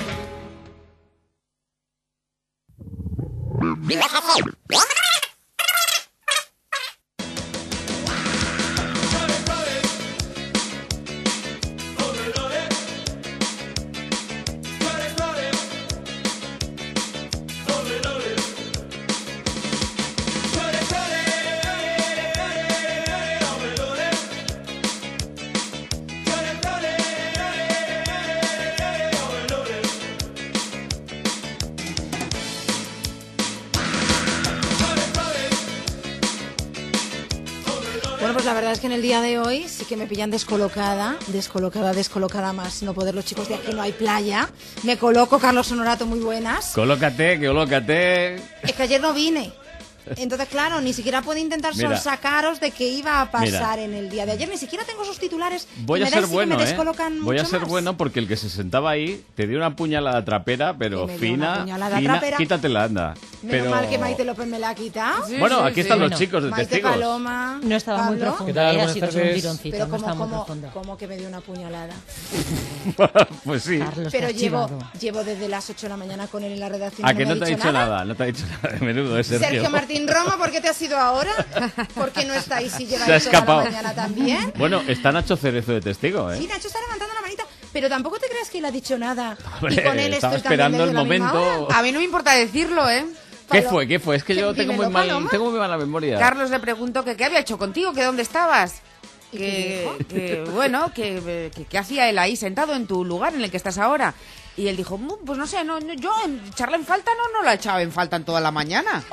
Speaker 2: Bueno, pues la verdad es que en el día de hoy sí que me pillan descolocada, descolocada, descolocada más no poder. Los chicos de Aquí No Hay Playa. Me coloco, Carlos Honorato, muy buenas.
Speaker 13: Colócate, colócate.
Speaker 2: Es que ayer no vine. Entonces, claro, ni siquiera puedo intentar
Speaker 13: Mira.
Speaker 2: sacaros de qué iba a pasar
Speaker 13: Mira.
Speaker 2: en el día de ayer. Ni siquiera tengo sus titulares.
Speaker 13: Voy
Speaker 2: y
Speaker 13: a
Speaker 2: me
Speaker 13: ser
Speaker 2: dais-
Speaker 13: bueno,
Speaker 2: me
Speaker 13: ¿eh?
Speaker 2: descolocan
Speaker 13: Voy a
Speaker 2: mucho
Speaker 13: ser
Speaker 2: más.
Speaker 13: bueno porque el que se sentaba ahí te dio una puñalada trapera, pero
Speaker 2: Que me dio
Speaker 13: fina,
Speaker 2: una puñalada
Speaker 13: fina,
Speaker 2: trapera.
Speaker 13: quítatela, anda.
Speaker 2: Menos
Speaker 13: Pero...
Speaker 2: mal que Maite López me la ha quitado.
Speaker 13: Bueno, aquí están los
Speaker 2: Bueno,
Speaker 13: chicos de
Speaker 2: Maite
Speaker 13: testigos.
Speaker 2: Paloma,
Speaker 14: No estaba muy
Speaker 2: Pablo.
Speaker 14: profundo,
Speaker 13: ¿Qué tal?
Speaker 14: eh, ha
Speaker 13: Buenas
Speaker 14: sido solo un
Speaker 13: tardes.
Speaker 14: tironcito,
Speaker 2: Pero
Speaker 14: no
Speaker 2: como,
Speaker 14: estaba muy
Speaker 2: como,
Speaker 14: profundo.
Speaker 2: como que me dio una puñalada.
Speaker 13: Pues sí.
Speaker 2: Pero llevo, llevo desde las ocho de la mañana con él en la redacción.
Speaker 13: ¿A
Speaker 2: y
Speaker 13: que
Speaker 2: no
Speaker 13: no
Speaker 2: me
Speaker 13: te
Speaker 2: ha
Speaker 13: ha dicho nada? No te ha dicho nada de menudo, ¿eh, Sergio?
Speaker 2: Sergio Martín Romo, ¿por qué te has ido ahora? ¿Por qué no estáis y
Speaker 13: Se ha
Speaker 2: lleváis toda la
Speaker 13: escapado.
Speaker 2: mañana también?
Speaker 13: Bueno, está Nacho Cerezo de testigo, ¿eh?
Speaker 2: Sí, Nacho está levantando la manita, pero tampoco te creas que él ha dicho nada.
Speaker 13: Hombre,
Speaker 2: y con él
Speaker 13: estaba
Speaker 2: estoy también
Speaker 13: esperando el
Speaker 2: desde la misma
Speaker 13: momento.
Speaker 2: hora.
Speaker 15: A mí no me importa decirlo, ¿eh?
Speaker 13: ¿Qué fue? ¿Qué fue? Es que yo tengo
Speaker 15: Dímelo,
Speaker 13: muy, mal,
Speaker 15: Paloma.
Speaker 13: tengo muy mala memoria.
Speaker 15: Carlos le preguntó que qué había hecho contigo, que dónde estabas. Que, que, bueno, que, que, que hacía él ahí sentado en tu lugar en el que estás ahora. Y él dijo, "Mm, pues no sé, no, no, yo en echarla en falta no, no la echaba en falta en toda la mañana.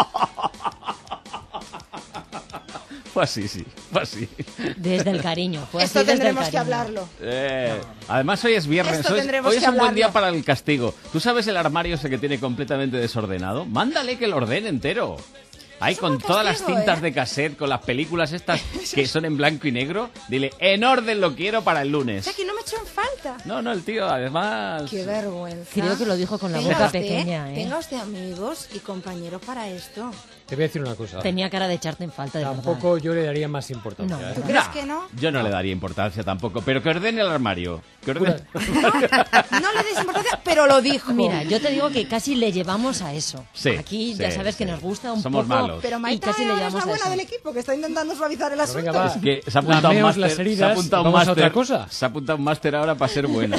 Speaker 13: Fue así, sí, fue así.
Speaker 14: Desde el cariño. Fue
Speaker 2: Esto
Speaker 14: así desde el
Speaker 2: tendremos que
Speaker 14: cariño.
Speaker 2: hablarlo.
Speaker 13: Eh, además hoy es viernes,
Speaker 2: Esto
Speaker 13: hoy, es-
Speaker 2: tendremos
Speaker 13: hoy
Speaker 2: que
Speaker 13: es un buen
Speaker 2: hablarlo.
Speaker 13: día para el castigo. ¿Tú sabes el armario ese que tiene completamente desordenado? Mándale que lo ordene entero. Ahí con todas las
Speaker 2: castigo,
Speaker 13: cintas
Speaker 2: ¿eh?
Speaker 13: de cassette, con las películas estas que son en blanco y negro, dile, en orden lo quiero para el
Speaker 2: O
Speaker 13: lunes.
Speaker 2: sea, que no me echó en falta.
Speaker 13: No, no, el tío, además...
Speaker 2: Qué vergüenza.
Speaker 14: Creo que lo dijo con la
Speaker 2: Tenga
Speaker 14: boca
Speaker 2: usted-
Speaker 14: pequeña, ¿eh?
Speaker 2: Tenga usted amigos y compañeros para esto.
Speaker 16: Te voy a decir una cosa.
Speaker 14: Tenía cara de echarte en falta, de
Speaker 16: Tampoco yo le daría más importancia.
Speaker 14: No.
Speaker 16: ¿eh?
Speaker 2: ¿Tú crees que no?
Speaker 13: Yo no le daría importancia tampoco, pero que ordene el armario. Que ordene...
Speaker 2: No le des importancia, pero lo dijo.
Speaker 14: Mira, yo te digo que casi le llevamos a eso.
Speaker 13: Sí,
Speaker 14: Aquí ya
Speaker 13: sí,
Speaker 14: sabes que
Speaker 13: sí.
Speaker 14: nos gusta un
Speaker 13: Somos
Speaker 14: poco.
Speaker 13: malos.
Speaker 2: Pero
Speaker 14: y
Speaker 2: Maita
Speaker 14: casi le
Speaker 2: ahora es
Speaker 14: llevamos
Speaker 2: la
Speaker 14: a
Speaker 2: buena
Speaker 14: eso.
Speaker 2: del equipo, que está intentando suavizar el asunto.
Speaker 16: venga, va.
Speaker 13: Es que se ha apuntado un
Speaker 16: Lameos
Speaker 13: máster.
Speaker 16: las
Speaker 13: Se ha
Speaker 16: heridas,
Speaker 13: apuntado un
Speaker 16: vamos a
Speaker 13: máster.
Speaker 16: otra cosa.
Speaker 13: Se ha apuntado un máster ahora para ser buena.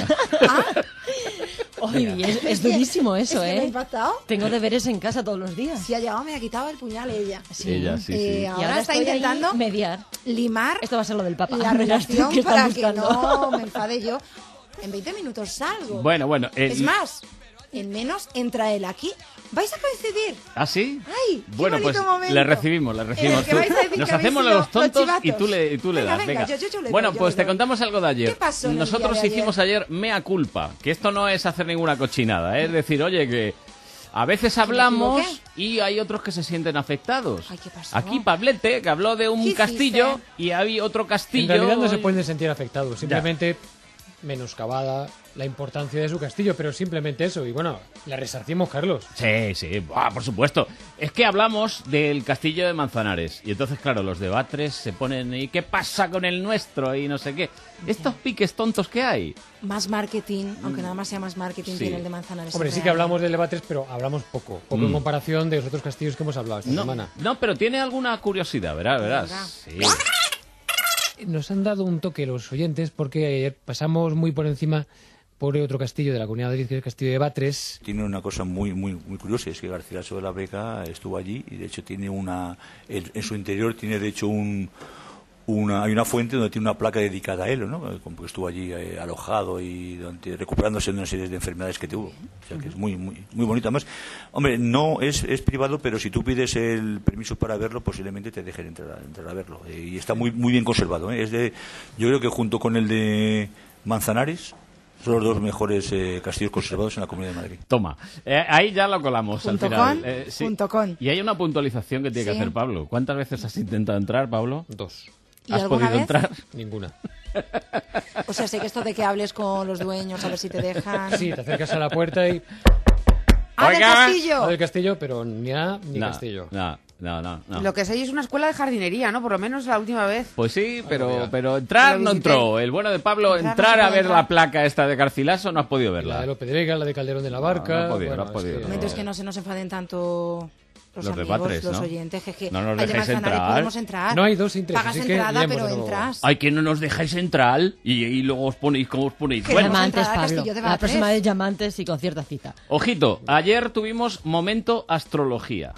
Speaker 14: Oye, es, es durísimo eso,
Speaker 2: es que me ha
Speaker 14: ¿eh?
Speaker 2: impactado.
Speaker 14: Tengo deberes en casa todos los días.
Speaker 2: Si ha llegado, me ha quitado el puñal ella.
Speaker 14: Sí.
Speaker 13: Ella, sí,
Speaker 2: Eh,
Speaker 13: sí.
Speaker 14: Y
Speaker 2: ahora,
Speaker 14: ahora
Speaker 2: está
Speaker 14: estoy ahí
Speaker 2: intentando
Speaker 14: mediar.
Speaker 2: limar
Speaker 14: Esto va a ser lo del Papa.
Speaker 2: la
Speaker 14: Verás tú
Speaker 2: relación
Speaker 14: que están
Speaker 2: para que
Speaker 14: buscando.
Speaker 2: no me enfade yo. En veinte minutos salgo.
Speaker 13: Bueno, bueno. el-
Speaker 2: Es más, en menos entra él aquí. ¿Vais a coincidir?
Speaker 13: ¿Ah, sí?
Speaker 2: ¡Ay! qué
Speaker 13: Bueno, pues
Speaker 2: bonito momento!
Speaker 13: le recibimos, le recibimos.
Speaker 2: En el que
Speaker 13: Tú-
Speaker 2: vais a decir
Speaker 13: nos
Speaker 2: que habéis
Speaker 13: hacemos
Speaker 2: sido
Speaker 13: los tontos
Speaker 2: los
Speaker 13: y tú le, y tú le
Speaker 2: Venga,
Speaker 13: das.
Speaker 2: venga,
Speaker 13: Venga.
Speaker 2: yo- yo- yo le
Speaker 13: bueno,
Speaker 2: doy, yo
Speaker 13: pues
Speaker 2: le
Speaker 13: te
Speaker 2: doy.
Speaker 13: contamos algo de ayer.
Speaker 2: ¿Qué pasó en el
Speaker 13: Nosotros
Speaker 2: día de
Speaker 13: hicimos ayer mea culpa, que esto no es hacer ninguna cochinada, ¿eh? Es decir, oye, que a veces hablamos y hay otros que se sienten afectados.
Speaker 2: Ay, ¿qué pasó?
Speaker 13: Aquí Pablete, que habló de un
Speaker 2: ¿Qué
Speaker 13: castillo
Speaker 2: hiciste?
Speaker 13: y había otro
Speaker 16: En
Speaker 13: castillo.
Speaker 16: realidad no se
Speaker 13: y-
Speaker 16: pueden sentir afectados, simplemente menoscabada la importancia de su castillo, pero simplemente eso. Y bueno, la resarcimos, Carlos.
Speaker 13: Sí, sí, ah, por supuesto. Es que hablamos del castillo de Manzanares. Y entonces, claro, los debates se ponen... ¿Y qué pasa con el nuestro? Y no sé qué. Estos piques tontos que hay.
Speaker 2: Más marketing, aunque nada más sea más marketing,
Speaker 13: Sí.
Speaker 2: tiene el de Manzanares.
Speaker 16: Hombre, sí que
Speaker 2: Real.
Speaker 16: hablamos de debates, pero hablamos poco. Poco
Speaker 13: Mm.
Speaker 16: en comparación de los otros castillos que hemos hablado esta
Speaker 13: No,
Speaker 16: semana.
Speaker 13: no, pero tiene alguna curiosidad, verás, verás. Sí.
Speaker 16: Nos han dado un toque los oyentes porque ayer pasamos muy por encima por otro castillo de la Comunidad de Madrid, que es el castillo de Batres.
Speaker 17: Tiene una cosa muy muy muy curiosa, es que Garcilaso de la Vega estuvo allí y de hecho tiene una en, en su interior tiene de hecho un una hay una fuente donde tiene una placa dedicada a él, ¿no? Como que estuvo allí eh, alojado y durante, recuperándose de una serie de enfermedades que tuvo. O sea que es muy muy muy bonito. Además, hombre, no es es privado, pero si tú pides el permiso para verlo, posiblemente te dejen entrar a, entrar a verlo. Eh, y está muy muy bien conservado, ¿eh? Es de yo creo que junto con el de Manzanares son los dos mejores eh, castillos conservados en la Comunidad de Madrid.
Speaker 13: Toma, eh, ahí ya lo colamos
Speaker 2: Junto
Speaker 13: al final.
Speaker 2: con,
Speaker 13: Eh, sí.
Speaker 2: junto con.
Speaker 13: Y hay una puntualización que tiene que
Speaker 2: Sí.
Speaker 13: hacer Pablo. ¿Cuántas veces has intentado entrar, Pablo?
Speaker 16: Dos.
Speaker 2: ¿Y
Speaker 13: ¿Has
Speaker 2: alguna
Speaker 13: podido
Speaker 2: vez?
Speaker 13: entrar?
Speaker 16: Ninguna.
Speaker 2: O sea, sé que esto de que hables con los dueños, a ver si te dejan.
Speaker 16: Sí, te acercas a la puerta y...
Speaker 2: ¡Ah, del
Speaker 13: Oiga.
Speaker 2: castillo!
Speaker 16: No del castillo, pero ni A ni
Speaker 13: No,
Speaker 16: castillo.
Speaker 13: No, no, no. no.
Speaker 15: Lo que sé es una escuela de jardinería, ¿no? Por lo menos la última vez.
Speaker 13: Pues sí, pero,
Speaker 16: mira.
Speaker 13: pero entrar
Speaker 15: Lo
Speaker 13: no
Speaker 15: visité.
Speaker 13: entró. El bueno de Pablo,
Speaker 2: Entrar no
Speaker 13: entrar
Speaker 2: se
Speaker 13: a
Speaker 2: puede
Speaker 13: ver
Speaker 2: entrar.
Speaker 13: la placa esta de Garcilaso, no has podido
Speaker 16: La de
Speaker 13: verla.
Speaker 16: Lope de Vega, la de Calderón de la Barca...
Speaker 13: No, no ha podido,
Speaker 16: bueno,
Speaker 13: no ha podido,
Speaker 16: es que-
Speaker 13: no.
Speaker 2: Momentos que no se nos enfaden tanto los,
Speaker 13: Los
Speaker 2: amigos,
Speaker 13: debatres,
Speaker 2: los
Speaker 13: ¿no?
Speaker 2: oyentes, jeje.
Speaker 13: No nos
Speaker 2: Ay, de
Speaker 13: dejéis
Speaker 2: Manzanares
Speaker 13: entrar.
Speaker 2: podemos entrar.
Speaker 16: No hay dos intereses,
Speaker 2: Pagas
Speaker 16: así que
Speaker 2: entrada,
Speaker 16: leemos
Speaker 2: pero
Speaker 16: de nuevo.
Speaker 2: entras.
Speaker 13: Ay, que no nos dejáis entrar y, y luego os ponéis como os ponéis.
Speaker 2: Que
Speaker 13: Bueno,
Speaker 2: Vamos a
Speaker 14: Llamantes,
Speaker 2: entrar al
Speaker 14: Pablo.
Speaker 2: castillo de
Speaker 14: La
Speaker 2: Batres.
Speaker 14: próxima vez llamantes y con cierta cita.
Speaker 13: ojito, ayer tuvimos momento astrología.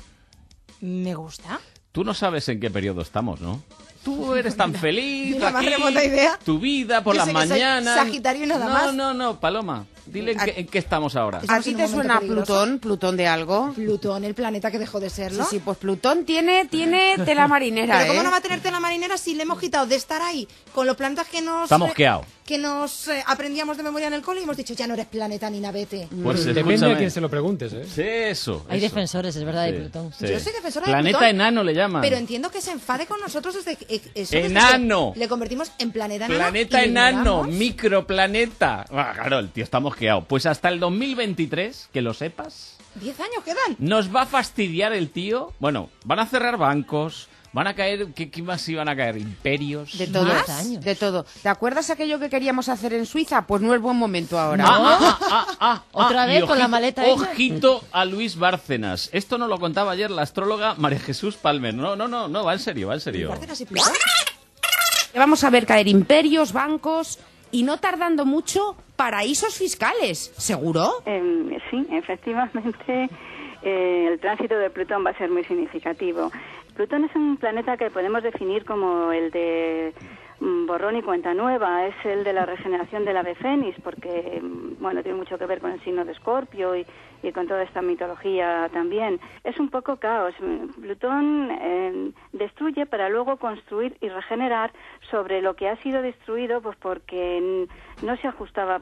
Speaker 2: Me gusta.
Speaker 13: Tú no sabes en qué periodo estamos, ¿no? Tú eres tan feliz
Speaker 2: Ni la más
Speaker 13: aquí,
Speaker 2: remota idea.
Speaker 13: tu vida por
Speaker 2: Yo
Speaker 13: las
Speaker 2: sé que soy
Speaker 13: mañanas.
Speaker 2: Sagitario y nada
Speaker 13: no,
Speaker 2: más.
Speaker 13: No, no, Paloma. Dile en qué, en qué estamos ahora.
Speaker 15: ¿A
Speaker 2: Estamos
Speaker 15: ti
Speaker 2: en
Speaker 15: te
Speaker 2: un momento
Speaker 15: suena
Speaker 2: peligroso.
Speaker 15: Plutón? ¿Plutón de algo?
Speaker 2: Plutón, el planeta que dejó de
Speaker 15: Sí,
Speaker 2: serlo.
Speaker 15: sí, pues Plutón tiene, tiene tela marinera,
Speaker 2: Pero ¿cómo
Speaker 15: ¿eh?
Speaker 2: no va a tener tela marinera si le hemos quitado de estar ahí con los planetas que nos...
Speaker 13: Está mosqueado.
Speaker 2: Que nos eh, aprendíamos de memoria en el cole y hemos dicho, ya no eres planeta ni navete.
Speaker 13: Pues
Speaker 16: Depende
Speaker 13: escúchame.
Speaker 16: a quién se lo preguntes, ¿eh?
Speaker 13: Sí, eso.
Speaker 14: Hay
Speaker 13: eso.
Speaker 14: defensores, es verdad,
Speaker 13: Sí,
Speaker 14: de Plutón.
Speaker 13: sí.
Speaker 2: Yo soy defensora de
Speaker 13: Planeta
Speaker 2: Plutón,
Speaker 13: enano le llaman.
Speaker 2: Pero entiendo que se enfade con nosotros desde que... eh, eso desde
Speaker 13: Enano.
Speaker 2: que Le convertimos en planeta enano.
Speaker 13: Planeta
Speaker 2: y le
Speaker 13: enano,
Speaker 2: ignoramos.
Speaker 13: microplaneta. Ah, claro, el tío está mosqueado. Pues hasta el dos mil veintitrés, que lo sepas,
Speaker 2: Diez años quedan.
Speaker 13: nos va a fastidiar el tío. Bueno, van a cerrar bancos, van a caer... ¿Qué, qué más iban a caer? ¿Imperios?
Speaker 15: De todo,
Speaker 14: Diez años.
Speaker 15: de todo. ¿Te acuerdas aquello que queríamos hacer en Suiza? Pues no es buen momento ahora.
Speaker 13: Ah, ah, ah, ah,
Speaker 14: ¿Otra
Speaker 13: ah,
Speaker 14: vez
Speaker 13: y
Speaker 14: con la
Speaker 13: ojito-
Speaker 14: maleta ella?
Speaker 13: Ojito a Luis Bárcenas. Esto nos lo contaba ayer la astróloga María Jesús Palmer. No, no, no, no, va en serio, va en serio.
Speaker 2: Bárcenas y Plutón.
Speaker 15: Vamos a ver caer imperios, bancos y no tardando mucho, paraísos fiscales. ¿Seguro?
Speaker 18: Eh, sí, efectivamente, eh, el tránsito de Plutón va a ser muy significativo. Plutón es un planeta que podemos definir como el de mm, borrón y cuenta nueva, es el de la regeneración del ave fénix, porque mm, bueno, tiene mucho que ver con el signo de Escorpio y, y con toda esta mitología también. Es un poco caos. Plutón eh, destruye para luego construir y regenerar sobre lo que ha sido destruido, pues porque mm, no se ajustaba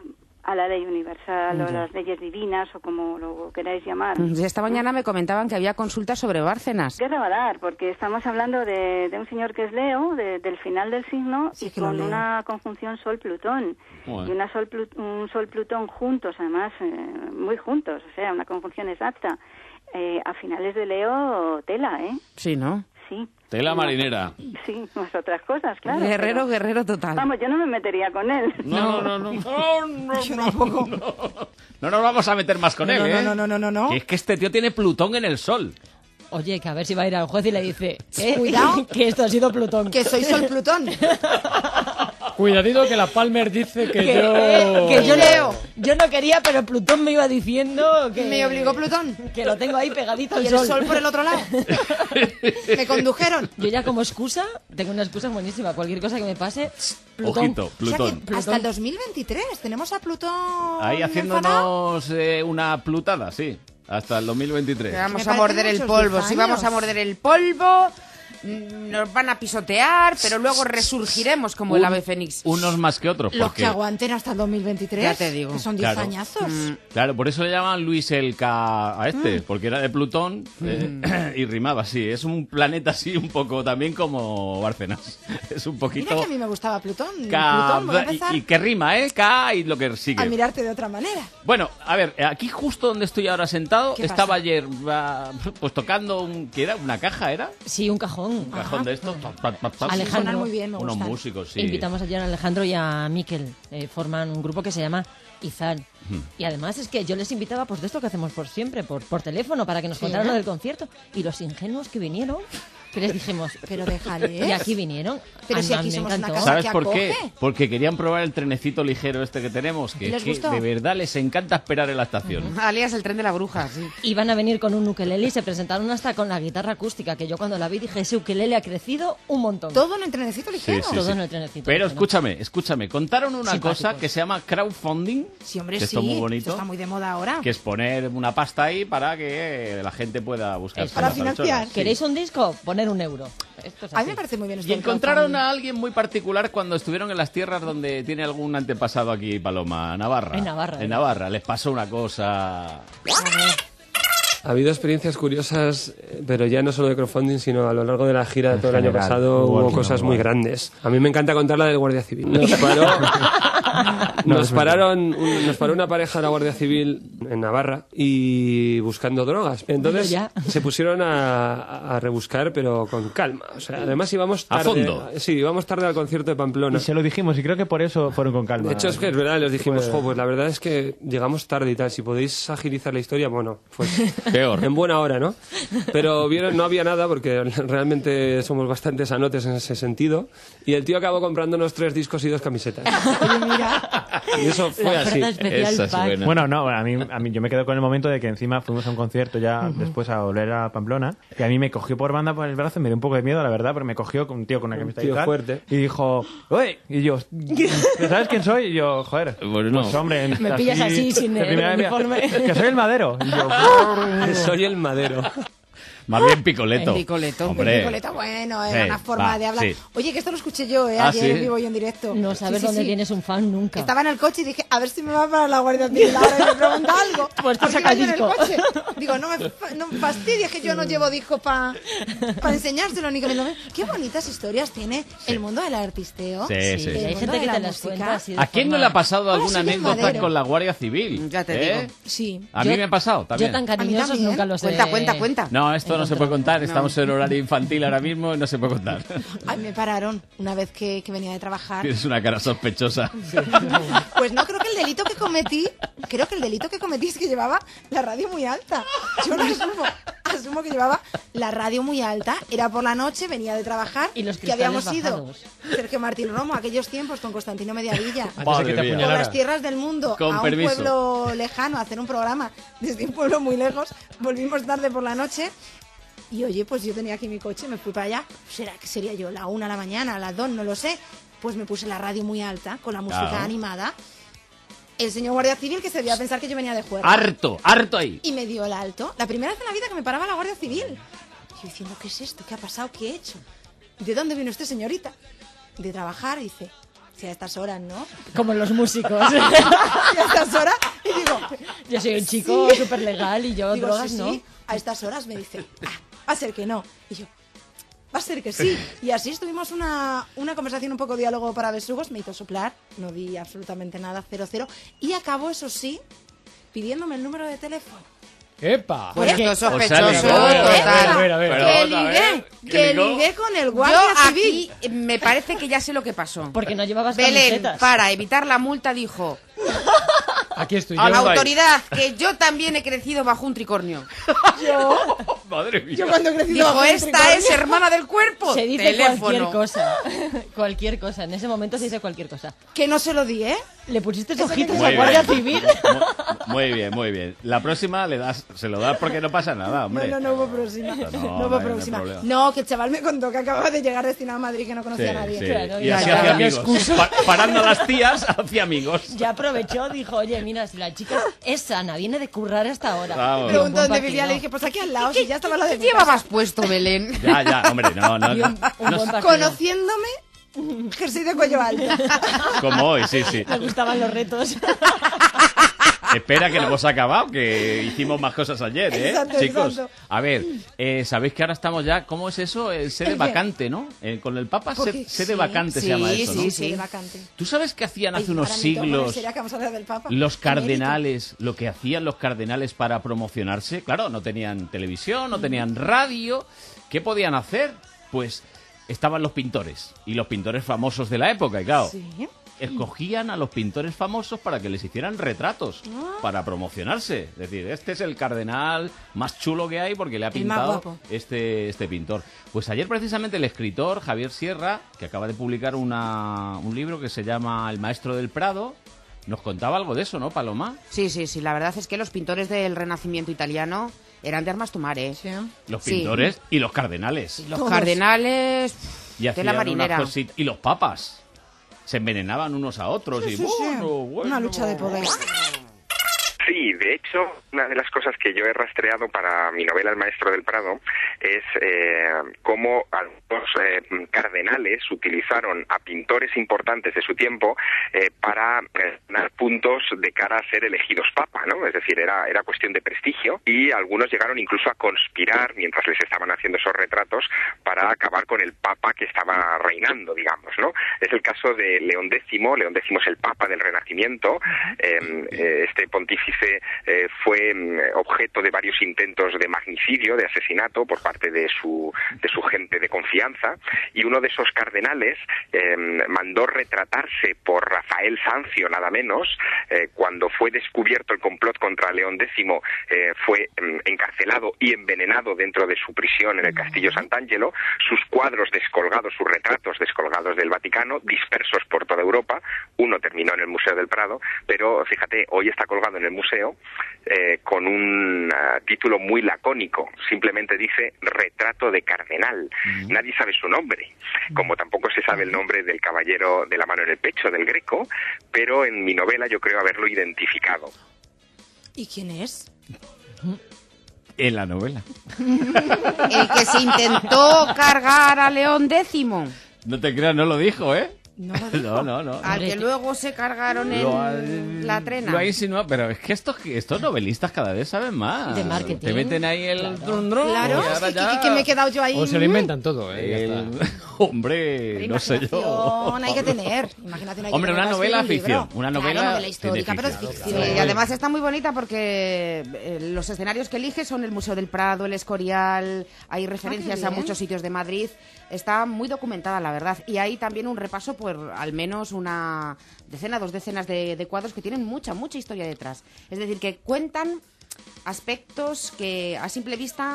Speaker 18: a la ley universal
Speaker 15: Ya.
Speaker 18: o las leyes divinas o como lo queráis llamar.
Speaker 15: Y esta mañana me comentaban que había consultas sobre Bárcenas.
Speaker 18: ¿Qué va a dar? Porque estamos hablando de, de un señor que es Leo, de- del final del signo, y
Speaker 15: que lo
Speaker 18: con
Speaker 15: leo.
Speaker 18: una conjunción Sol-Plutón.
Speaker 15: Joder.
Speaker 18: Y una sol Plu- un Sol-Plutón juntos, además, eh, muy juntos, o sea, una conjunción exacta. Eh, a finales de Leo, tela, ¿eh?
Speaker 15: Sí, ¿no?
Speaker 18: Sí.
Speaker 13: Tela marinera.
Speaker 18: Sí, más otras cosas, claro.
Speaker 15: Guerrero,
Speaker 18: pero-
Speaker 15: guerrero total.
Speaker 18: Vamos, yo no me metería con él.
Speaker 13: No, no, no, no. No, no,
Speaker 2: Yo tampoco.
Speaker 13: No nos vamos a meter más con
Speaker 14: No,
Speaker 13: él,
Speaker 14: no,
Speaker 13: ¿eh?
Speaker 14: no, no, no, no, no.
Speaker 13: Que es que este tío tiene Plutón en el sol.
Speaker 14: Oye, que a ver si va a ir al juez y le dice, ¿qué?
Speaker 2: Cuidado.
Speaker 14: que esto ha sido Plutón.
Speaker 2: Que soy Sol Plutón.
Speaker 16: Cuidadito que la Palmer dice que,
Speaker 14: Que,
Speaker 16: yo...
Speaker 14: que yo,
Speaker 2: Leo.
Speaker 14: no, yo no quería, pero Plutón me iba diciendo que...
Speaker 2: Me obligó Plutón.
Speaker 14: Que lo tengo ahí pegadito al
Speaker 2: Y el sol por el otro lado. Me condujeron.
Speaker 14: Yo ya como excusa, tengo una excusa buenísima. Cualquier cosa que me pase, Plutón.
Speaker 13: Ojito,
Speaker 2: O sea
Speaker 13: Plutón.
Speaker 2: que hasta el dos mil veintitrés tenemos a Plutón
Speaker 13: Ahí
Speaker 2: enfadado.
Speaker 13: haciéndonos eh, una plutada, sí. Hasta el dos mil veintitrés.
Speaker 15: Que vamos
Speaker 2: Me
Speaker 15: a morder
Speaker 2: parecen
Speaker 15: el
Speaker 2: muchos
Speaker 15: polvo,
Speaker 2: diez
Speaker 15: sí vamos a
Speaker 2: años.
Speaker 15: morder el polvo, mm, nos van a pisotear, pero luego resurgiremos como el
Speaker 13: Un-
Speaker 15: ave fénix.
Speaker 13: Unos más que otros.
Speaker 2: Los
Speaker 13: porque-
Speaker 2: que aguanten hasta el dos mil veintitrés.
Speaker 15: Ya te digo.
Speaker 2: Que son diez
Speaker 13: Claro.
Speaker 2: añazos.
Speaker 13: Claro, por eso le llaman Luis el K a este,
Speaker 2: Mm.
Speaker 13: porque era de Plutón eh, y rimaba así. Es un planeta así un poco también como Bárcenas. Es un
Speaker 2: Mira
Speaker 13: poquito
Speaker 2: que a mí me gustaba Plutón.
Speaker 13: K
Speaker 2: Plutón, voy a
Speaker 13: y,
Speaker 2: empezar
Speaker 13: y que rima, ¿eh? K y lo que sigue.
Speaker 2: a mirarte de otra manera.
Speaker 13: Bueno, a ver, aquí justo donde estoy ahora sentado,
Speaker 2: ¿Qué
Speaker 13: estaba
Speaker 2: pasa?
Speaker 13: ayer ah, pues tocando un, ¿qué era? ¿Una caja era?
Speaker 14: Sí, un cajón.
Speaker 13: Un cajón de estos. Pa, pa, pa,
Speaker 14: Alejandro.
Speaker 2: Suenan muy bien, me
Speaker 13: Unos
Speaker 2: gustan.
Speaker 13: músicos, sí.
Speaker 14: Invitamos ayer a Alejandro y a Miquel. Eh, forman un grupo que se llama Izal.
Speaker 13: Hmm.
Speaker 14: Y además es que yo les invitaba pues de esto que hacemos por siempre, por, por teléfono, para que nos
Speaker 2: Sí.
Speaker 14: contaran lo del concierto. Y los ingenuos que vinieron, que les dijimos...
Speaker 2: Pero déjales.
Speaker 14: Y aquí vinieron.
Speaker 2: Pero si
Speaker 14: Anda,
Speaker 2: aquí
Speaker 14: me
Speaker 2: somos una
Speaker 14: encantó.
Speaker 2: casa
Speaker 13: ¿Sabes
Speaker 2: que
Speaker 13: por qué?
Speaker 2: acoge.
Speaker 13: Porque querían probar el trenecito ligero este que tenemos, que,
Speaker 2: ¿Y les
Speaker 13: es que
Speaker 2: gustó?
Speaker 13: de verdad les encanta esperar en la estación.
Speaker 15: Alias el tren de la bruja, sí.
Speaker 14: Iban a venir con un ukelele y se presentaron hasta con la guitarra acústica, que yo cuando la vi dije, ese ukelele ha crecido un montón.
Speaker 2: Todo en el trenecito
Speaker 13: Sí,
Speaker 2: ligero.
Speaker 13: sí,
Speaker 14: Todo
Speaker 13: sí.
Speaker 14: en el trenecito
Speaker 13: Pero
Speaker 14: ligero.
Speaker 13: escúchame, escúchame. Contaron una
Speaker 14: Simpáticos.
Speaker 13: cosa que se llama crowdfunding.
Speaker 2: Sí, hombre,
Speaker 13: que
Speaker 2: sí.
Speaker 13: esto es muy
Speaker 2: Esto
Speaker 13: bonito.
Speaker 2: está muy de moda ahora.
Speaker 13: Que es poner una pasta ahí para que la gente pueda buscar.
Speaker 14: Eso.
Speaker 2: Para financiar.
Speaker 14: ¿Queréis un disco? Poner un euro. Esto es
Speaker 2: A mí
Speaker 14: así.
Speaker 2: me parece muy bien esto
Speaker 13: Y
Speaker 2: del
Speaker 13: encontraron
Speaker 2: crowdfunding.
Speaker 13: a alguien muy particular cuando estuvieron en las tierras donde tiene algún antepasado aquí, Paloma, Navarra.
Speaker 14: En Navarra,
Speaker 13: En
Speaker 14: ¿eh?
Speaker 13: Navarra. Les pasó una cosa.
Speaker 19: Ha habido experiencias curiosas, eh, pero ya no solo de crowdfunding, sino a lo largo de la gira de
Speaker 9: En
Speaker 19: todo el año
Speaker 9: general,
Speaker 19: pasado
Speaker 9: hubo
Speaker 19: hubo
Speaker 9: alguna,
Speaker 19: cosas
Speaker 9: hubo
Speaker 19: muy
Speaker 9: alguna.
Speaker 19: grandes. A mí me encanta contar la del Guardia Civil. Nos paró,
Speaker 9: No,
Speaker 19: nos
Speaker 9: es verdad.
Speaker 19: pararon, un- nos paró una pareja de la Guardia Civil en Navarra y buscando drogas. Entonces
Speaker 14: Ya.
Speaker 19: se pusieron a, a rebuscar, pero con calma. O sea, además íbamos
Speaker 13: A
Speaker 19: tarde.
Speaker 13: fondo.
Speaker 19: Sí, íbamos tarde al concierto de Pamplona.
Speaker 9: Y se lo dijimos y creo que por eso fueron con calma.
Speaker 19: De hecho, es que es verdad, les dijimos, jo, pues la verdad es que llegamos tarde y tal. Si podéis agilizar la historia, bueno, pues
Speaker 13: Peor.
Speaker 19: en buena hora, ¿no? Pero vieron, no había nada porque realmente somos bastante sanotes en ese sentido. Y el tío acabó comprándonos tres discos y dos camisetas.
Speaker 2: Oye, mira.
Speaker 19: Y eso fue
Speaker 14: La
Speaker 19: así.
Speaker 14: oferta especial
Speaker 13: Esa es
Speaker 14: pack.
Speaker 13: buena.
Speaker 9: Bueno, no, a mí, a mí yo me quedo con el momento de que encima fuimos a un concierto ya después a volver a Pamplona y a mí me cogió por banda por el brazo y me dio un poco de miedo, la verdad, porque me cogió con un tío con una camiseta
Speaker 19: tío
Speaker 9: y tal,
Speaker 19: fuerte.
Speaker 9: y dijo, ¡Uy! Y yo, ¿sabes quién soy? Y yo, joder,
Speaker 13: Bueno, no.
Speaker 9: pues hombre,
Speaker 14: Me pillas así, sin
Speaker 9: de
Speaker 14: el
Speaker 9: primera vez,
Speaker 14: uniforme.
Speaker 9: que soy el madero. Y yo,
Speaker 19: Soy el madero.
Speaker 13: Más bien picoleto.
Speaker 15: El picoleto.
Speaker 13: Hombre.
Speaker 2: Nicoleta, bueno, era
Speaker 13: Sí,
Speaker 2: una forma
Speaker 13: va,
Speaker 2: de hablar.
Speaker 13: sí.
Speaker 2: Oye, que esto lo escuché yo, ¿eh?
Speaker 13: ¿Ah,
Speaker 2: Ayer
Speaker 13: sí?
Speaker 2: en vivo y en directo.
Speaker 14: No sabes
Speaker 2: Sí, sí,
Speaker 14: dónde
Speaker 2: sí.
Speaker 14: tienes un fan nunca.
Speaker 2: Estaba en el coche y dije, a ver si me va para la Guardia Civil ahora y me pregunta algo.
Speaker 14: Pues te
Speaker 2: Porque
Speaker 14: saca
Speaker 2: iba yo en el
Speaker 14: disco.
Speaker 2: coche. Digo, no me, fa- no me fastidies que yo no llevo disco para enseñárselo ni que me lo ve. Qué bonitas historias tiene el mundo del artisteo.
Speaker 13: Sí, sí, sí.
Speaker 2: el
Speaker 14: Hay
Speaker 2: mundo
Speaker 14: gente
Speaker 2: de
Speaker 14: que
Speaker 2: la
Speaker 14: te las
Speaker 2: música.
Speaker 14: cuenta así de
Speaker 13: ¿A quién no
Speaker 14: forma-
Speaker 13: le ha pasado
Speaker 2: Ahora
Speaker 13: alguna
Speaker 2: soy el
Speaker 13: anécdota
Speaker 2: madero.
Speaker 13: con la Guardia Civil?
Speaker 15: Ya te
Speaker 13: ¿Eh?
Speaker 15: digo.
Speaker 2: Sí.
Speaker 13: A
Speaker 14: Yo-
Speaker 13: mí me ha pasado también.
Speaker 14: Yo tan
Speaker 2: A mí
Speaker 14: cariñosos
Speaker 2: también.
Speaker 14: nunca los
Speaker 15: Cuenta,
Speaker 14: he...
Speaker 15: cuenta, cuenta.
Speaker 13: No, esto no se puede contar.
Speaker 14: No.
Speaker 13: Estamos en horario infantil ahora mismo y no se puede contar.
Speaker 2: A mí me pararon una vez que, que venía de trabajar.
Speaker 13: Tienes una cara sospechosa.
Speaker 2: Pues no, creo que el delito que cometí, creo que el delito que cometí es que llevaba la radio muy alta. Yo lo asumo, asumo que llevaba la radio muy alta, era por la noche, venía de trabajar,
Speaker 14: Y los
Speaker 2: que habíamos
Speaker 14: cristales
Speaker 2: ido,
Speaker 14: bajados.
Speaker 2: Sergio Martín Romo, aquellos tiempos con Constantino Mediavilla,
Speaker 13: Madre
Speaker 9: que te
Speaker 13: mía.
Speaker 2: por
Speaker 9: apuñalara.
Speaker 2: las tierras del mundo,
Speaker 13: Con
Speaker 2: a un
Speaker 13: permiso.
Speaker 2: pueblo lejano, a hacer un programa desde un pueblo muy lejos, volvimos tarde por la noche. Y oye, pues yo tenía aquí mi coche, me fui para allá. ¿Será que sería yo la una a la mañana, a las dos? No lo sé. Pues me puse la radio muy alta, con la música
Speaker 13: Claro.
Speaker 2: animada. El señor Guardia Civil, que se debía pensar que yo venía de juego.
Speaker 13: Harto, harto ahí.
Speaker 2: Y me dio el alto. La primera vez en la vida que me paraba la Guardia Civil. Yo diciendo, ¿qué es esto? ¿Qué ha pasado? ¿Qué he hecho? ¿De dónde vino usted, señorita? De trabajar, dice. Sí, a estas horas, ¿no?
Speaker 14: Como los músicos.
Speaker 2: Y a estas horas, y digo...
Speaker 14: Yo soy un chico
Speaker 2: sí.
Speaker 14: súper legal y yo
Speaker 2: digo,
Speaker 14: drogas,
Speaker 2: sí,
Speaker 14: ¿no?
Speaker 2: sí. A estas horas me dice, ah, va a ser que no. Y yo, va a ser que sí. Y así estuvimos una, una conversación, un poco diálogo para besugos. Me hizo soplar, no di absolutamente nada, cero, cero. Y acabó, eso sí, pidiéndome el número de teléfono.
Speaker 16: ¡Epa!
Speaker 15: Pues esto es sospechoso,
Speaker 16: O sea,
Speaker 15: total.
Speaker 16: a ver, a ver, a ver.
Speaker 2: Que ligué, que ligué con el guardia
Speaker 15: Yo
Speaker 2: civil.
Speaker 15: aquí me parece que ya sé lo que pasó.
Speaker 14: Porque no llevabas
Speaker 15: Belén,
Speaker 14: camisetas.
Speaker 15: para evitar la multa, dijo...
Speaker 16: Aquí estoy yo.
Speaker 15: Autoridad, que yo también he crecido bajo un tricornio.
Speaker 2: Yo...
Speaker 13: Madre mía.
Speaker 2: Yo cuando he crecido
Speaker 15: Dijo,
Speaker 2: bajo un
Speaker 15: esta
Speaker 2: tricornio.
Speaker 15: es hermana del cuerpo.
Speaker 14: Se dice
Speaker 15: Teléfono.
Speaker 14: cualquier cosa. Cualquier cosa. En ese momento se dice cualquier cosa.
Speaker 2: Que no se lo di, ¿eh?
Speaker 14: Le pusiste
Speaker 2: Eso
Speaker 14: ojitos
Speaker 2: que-
Speaker 14: a
Speaker 13: Muy
Speaker 14: Guardia
Speaker 13: bien.
Speaker 14: Civil.
Speaker 13: Muy bien, muy bien. La próxima le das, se lo das porque no pasa nada, hombre.
Speaker 2: No, no, no hubo próxima. No,
Speaker 13: No, no,
Speaker 2: hubo
Speaker 13: no hay
Speaker 2: próxima.
Speaker 13: problema.
Speaker 2: No, que el chaval me contó que acababa de llegar destinado a Madrid, que no conocía
Speaker 13: Sí,
Speaker 2: a nadie.
Speaker 13: sí.
Speaker 14: Claro,
Speaker 13: Y
Speaker 14: ya,
Speaker 13: así
Speaker 14: ya,
Speaker 13: hacía
Speaker 14: qué
Speaker 13: amigos.
Speaker 14: excusa.
Speaker 13: Pa- parando a las tías, hacía amigos.
Speaker 14: Ya aprovechó, dijo, oye, mira, si la chica es sana, viene de currar a esta hora.
Speaker 13: Vamos.
Speaker 2: Me
Speaker 14: Y un
Speaker 2: preguntó
Speaker 14: buen
Speaker 2: dónde vivía,
Speaker 14: partido.
Speaker 2: le dije, pues aquí al lado, si ya estaba la de
Speaker 15: ¿Qué
Speaker 2: mi casa.
Speaker 15: llevabas puesto, Belén?
Speaker 13: Ya, ya, hombre, no, no.
Speaker 14: Y un, un
Speaker 13: no
Speaker 14: buen partido.
Speaker 2: Conociéndome, jersey de cuello alto.
Speaker 13: como hoy, sí, sí.
Speaker 14: Me gustaban los retos.
Speaker 13: Espera que no hemos acabado, que hicimos más cosas ayer, ¿eh,
Speaker 2: Exacto,
Speaker 13: chicos?
Speaker 2: exacto.
Speaker 13: A ver, eh, ¿sabéis que ahora estamos ya, cómo es eso? El sede
Speaker 2: ¿El qué?
Speaker 13: vacante, ¿no? Eh, con el Papa,
Speaker 2: ¿Por
Speaker 13: se-
Speaker 2: qué?
Speaker 13: sede
Speaker 2: Sí,
Speaker 13: vacante
Speaker 15: sí,
Speaker 13: se llama eso, ¿no?
Speaker 15: sí,
Speaker 2: Sí, de vacante.
Speaker 13: ¿Tú sabes qué hacían hace
Speaker 2: Ay,
Speaker 13: unos
Speaker 2: ahora me tomo,
Speaker 13: siglos
Speaker 2: ¿sería que vamos a hablar del Papa?
Speaker 13: los
Speaker 2: Emérito.
Speaker 13: cardenales, lo que hacían los cardenales para promocionarse? Claro, no tenían televisión, no tenían radio. ¿Qué podían hacer? Pues estaban los pintores, y los pintores famosos de la época, y claro,
Speaker 2: Sí.
Speaker 13: escogían a los pintores famosos para que les hicieran retratos,
Speaker 2: Ah.
Speaker 13: para promocionarse. Es decir, este es el cardenal más chulo que hay porque le ha
Speaker 2: El más
Speaker 13: pintado
Speaker 2: guapo.
Speaker 13: este, este pintor. Pues ayer precisamente el escritor Javier Sierra, que acaba de publicar una, un libro que se llama El Maestro del Prado, nos contaba algo de eso, ¿no, Paloma?
Speaker 15: Sí, sí, sí. La verdad es que los pintores del Renacimiento italiano eran de armas tomar, ¿eh?
Speaker 13: Los
Speaker 15: Sí.
Speaker 13: pintores y los cardenales.
Speaker 15: Los cardenales...
Speaker 13: Y
Speaker 15: de la
Speaker 13: hacían
Speaker 15: marinera.
Speaker 13: unas cositas. Y los papas. Se envenenaban unos a otros.
Speaker 2: Sí,
Speaker 13: y
Speaker 2: sí, sí.
Speaker 13: bueno, bueno.
Speaker 2: Una lucha de poder.
Speaker 20: Sí, de hecho, una de las cosas que yo he rastreado para mi novela El Maestro del Prado es eh, cómo algunos eh, cardenales utilizaron a pintores importantes de su tiempo eh, para eh, ganar puntos de cara a ser elegidos papa, ¿no? Es decir, era, era cuestión de prestigio, y algunos llegaron incluso a conspirar mientras les estaban haciendo esos retratos para acabar con el papa que estaba reinando, digamos, ¿no? Es el caso de León décimo. León décimo es el papa del Renacimiento. Eh, eh, este pontífice eh, fue mm, objeto de varios intentos de magnicidio, de asesinato por parte de su de su gente de confianza, y uno de esos cardenales eh, mandó retratarse por Rafael Sancio, nada menos. Eh, cuando fue descubierto el complot contra León décimo, eh, fue mm, encarcelado y envenenado dentro de su prisión en el Castillo Sant'Angelo. Sus cuadros descolgados, sus retratos descolgados del Vaticano, dispersos por toda Europa. Uno terminó en el Museo del Prado, pero fíjate, hoy está colgado en el museo eh, con un uh, título muy lacónico. Simplemente dice Retrato de Cardenal. Uh-huh. Nadie sabe su nombre, como tampoco se sabe el nombre del caballero de la mano en el pecho, del Greco, pero en mi novela yo creo haberlo identificado.
Speaker 2: ¿Y quién es?
Speaker 13: En la novela.
Speaker 15: El que se intentó cargar a León décimo.
Speaker 13: No te creas, no lo dijo, ¿eh?
Speaker 2: No, lo dijo.
Speaker 13: no, no, no.
Speaker 15: Al que luego se cargaron en
Speaker 13: Lo ha-
Speaker 15: la trena.
Speaker 13: Lo ha insinuado, pero es que estos, estos novelistas cada vez saben más.
Speaker 14: De marketing.
Speaker 13: Te meten ahí el drum drum.
Speaker 2: Claro,
Speaker 13: y ahora
Speaker 2: es que,
Speaker 13: ya-
Speaker 2: que- que me he quedado yo ahí.
Speaker 16: O se lo inventan todo, ¿eh? Ya
Speaker 13: El-
Speaker 16: está.
Speaker 13: Hombre,
Speaker 2: Pero
Speaker 13: no sé yo.
Speaker 2: imaginación hay que tener. Imaginación hay que
Speaker 13: Hombre,
Speaker 2: tener
Speaker 13: una
Speaker 2: para
Speaker 13: novela
Speaker 2: escribir un
Speaker 13: ficción.
Speaker 2: libro.
Speaker 13: Una
Speaker 2: Claro,
Speaker 13: novela
Speaker 2: novela histórica, pero es
Speaker 13: tiene
Speaker 2: ficción.
Speaker 15: Sí, y además está muy bonita porque eh, los escenarios que elige son el Museo del Prado, el Escorial, hay referencias a
Speaker 2: bien.
Speaker 15: muchos sitios de Madrid. Está muy documentada, la verdad. Y hay también un repaso por al menos una decena, dos decenas de, de cuadros que tienen mucha, mucha historia detrás. Es decir, que cuentan aspectos que a simple vista